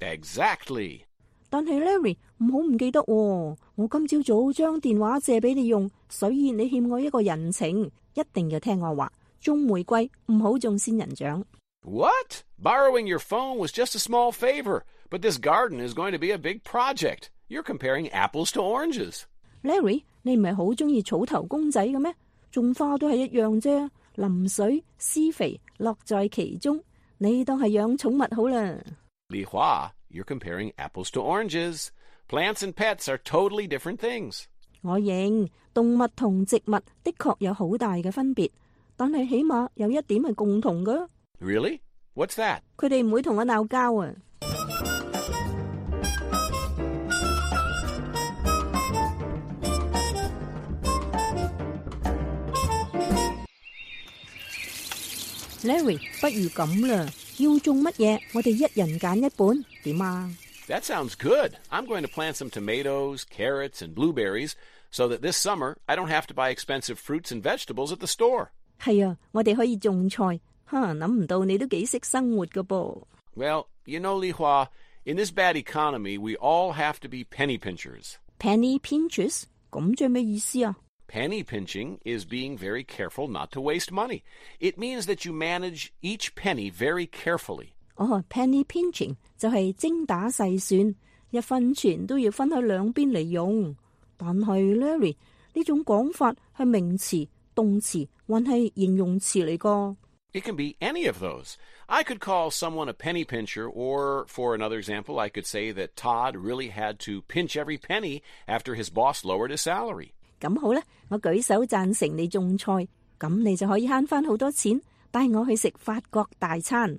Exactly. 但係 Larry 唔好唔記得喎，我今朝早將電話借俾你用，所以你欠我一個人情，一定要聽我話。種玫瑰唔好種仙人掌。 What? Borrowing your phone was just a small favor, but this garden is going to be a big project. You're comparing apples to oranges. Larry， 你唔係好中意草頭公仔嘅咩？種花都係一樣啫，淋水、施肥，樂在其中。你當係養寵物好啦。 Li Hua, you're comparing apples to oranges. Plants and pets are totally different things. 我認動物同植物的確有好大嘅分別。但係起碼有一點係共同嘅。 Really? What's that? 佢哋唔會同我鬧交啊。Larry， 不如咁啦，要種乜嘢？我哋一人揀一半，點啊？ That sounds good. I'm going to plant some tomatoes, carrots, and blueberries so that this summer I don't have to buy expensive fruits and vegetables at the store. 係啊，我哋可以種菜。諗唔到你都幾識生活㗎噃。 Well, you know, Li Hua, in this bad economy, we all have to be penny pinchers. Penny pinchers？ 咁即係咩意思啊？ Penny pinching is being very careful not to waste money. It means that you manage each penny very carefully. Penny pinching 就係精打細算，一分錢都要分喺兩邊嚟用。但係 Larry， 呢種講法係名詞、動詞還係形容詞嚟㗎？ It can be any of those. I could call someone a penny pincher, or for another example, I could say that Todd really had to pinch every penny after his boss lowered his salary. 咁好啦，我舉手贊成你種菜，咁你就可以慳返好多錢，帶我去食法國大餐。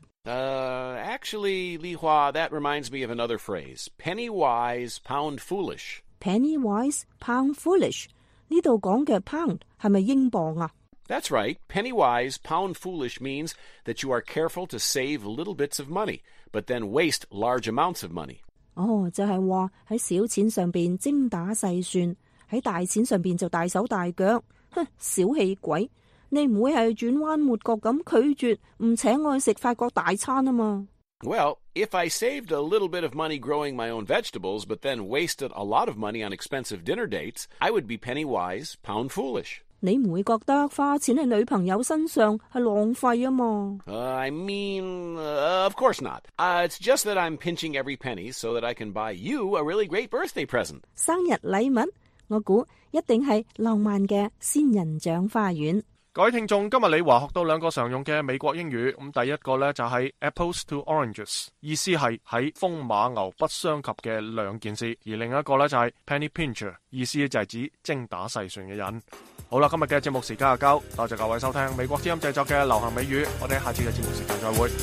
Actually, Li Hua, that reminds me of another phrase. Penny wise, pound foolish. Penny wise, pound foolish. 呢度講嘅 pound 係咪英鎊啊？ That's right. Penny wise, pound foolish means that you are careful to save little bits of money, but then waste large amounts of money. 就係話喺小錢上邊精打細算，喺大錢上邊就大手大腳。小氣鬼！你唔會係轉彎抹角咁拒絕唔請我去食法國大餐啊嘛？ Well, if I saved a little bit of money growing my own vegetables, but then wasted a lot of money on expensive dinner dates, I would be penny wise, pound foolish. 你唔會覺得花錢喺女朋友身上係浪費啊嘛？ I mean, of course not. It's just that I'm pinching every penny so that I can buy you a really great birthday present. 生日禮物，我估一定係浪漫嘅仙人掌花園。 各位聽眾，今日李華學到兩個常用嘅美國英語，咁第一個呢，就係 apples to oranges， 意思係喺風馬牛不相及嘅兩件事，而另一個呢，就係 penny pincher， 意思就係指精打細算嘅人。好啦，今日嘅節目時間就夠，多謝各位收聽美國之音製作嘅流行美語，我哋下次嘅節目時間再會。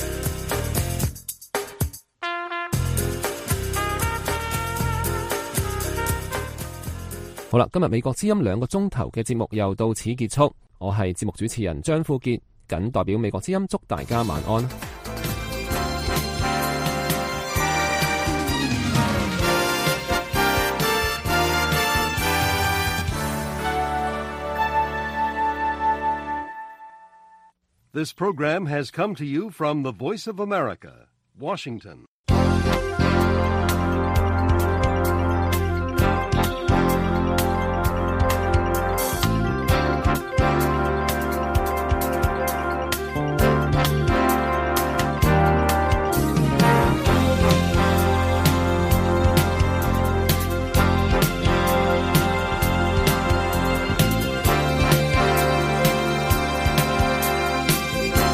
好啦，今日美國之音2個鐘頭嘅節目又到此結束。我係節目主持人張富傑，謹代表美國之音祝大家晚安。 This program has come to you from the Voice of America, Washington.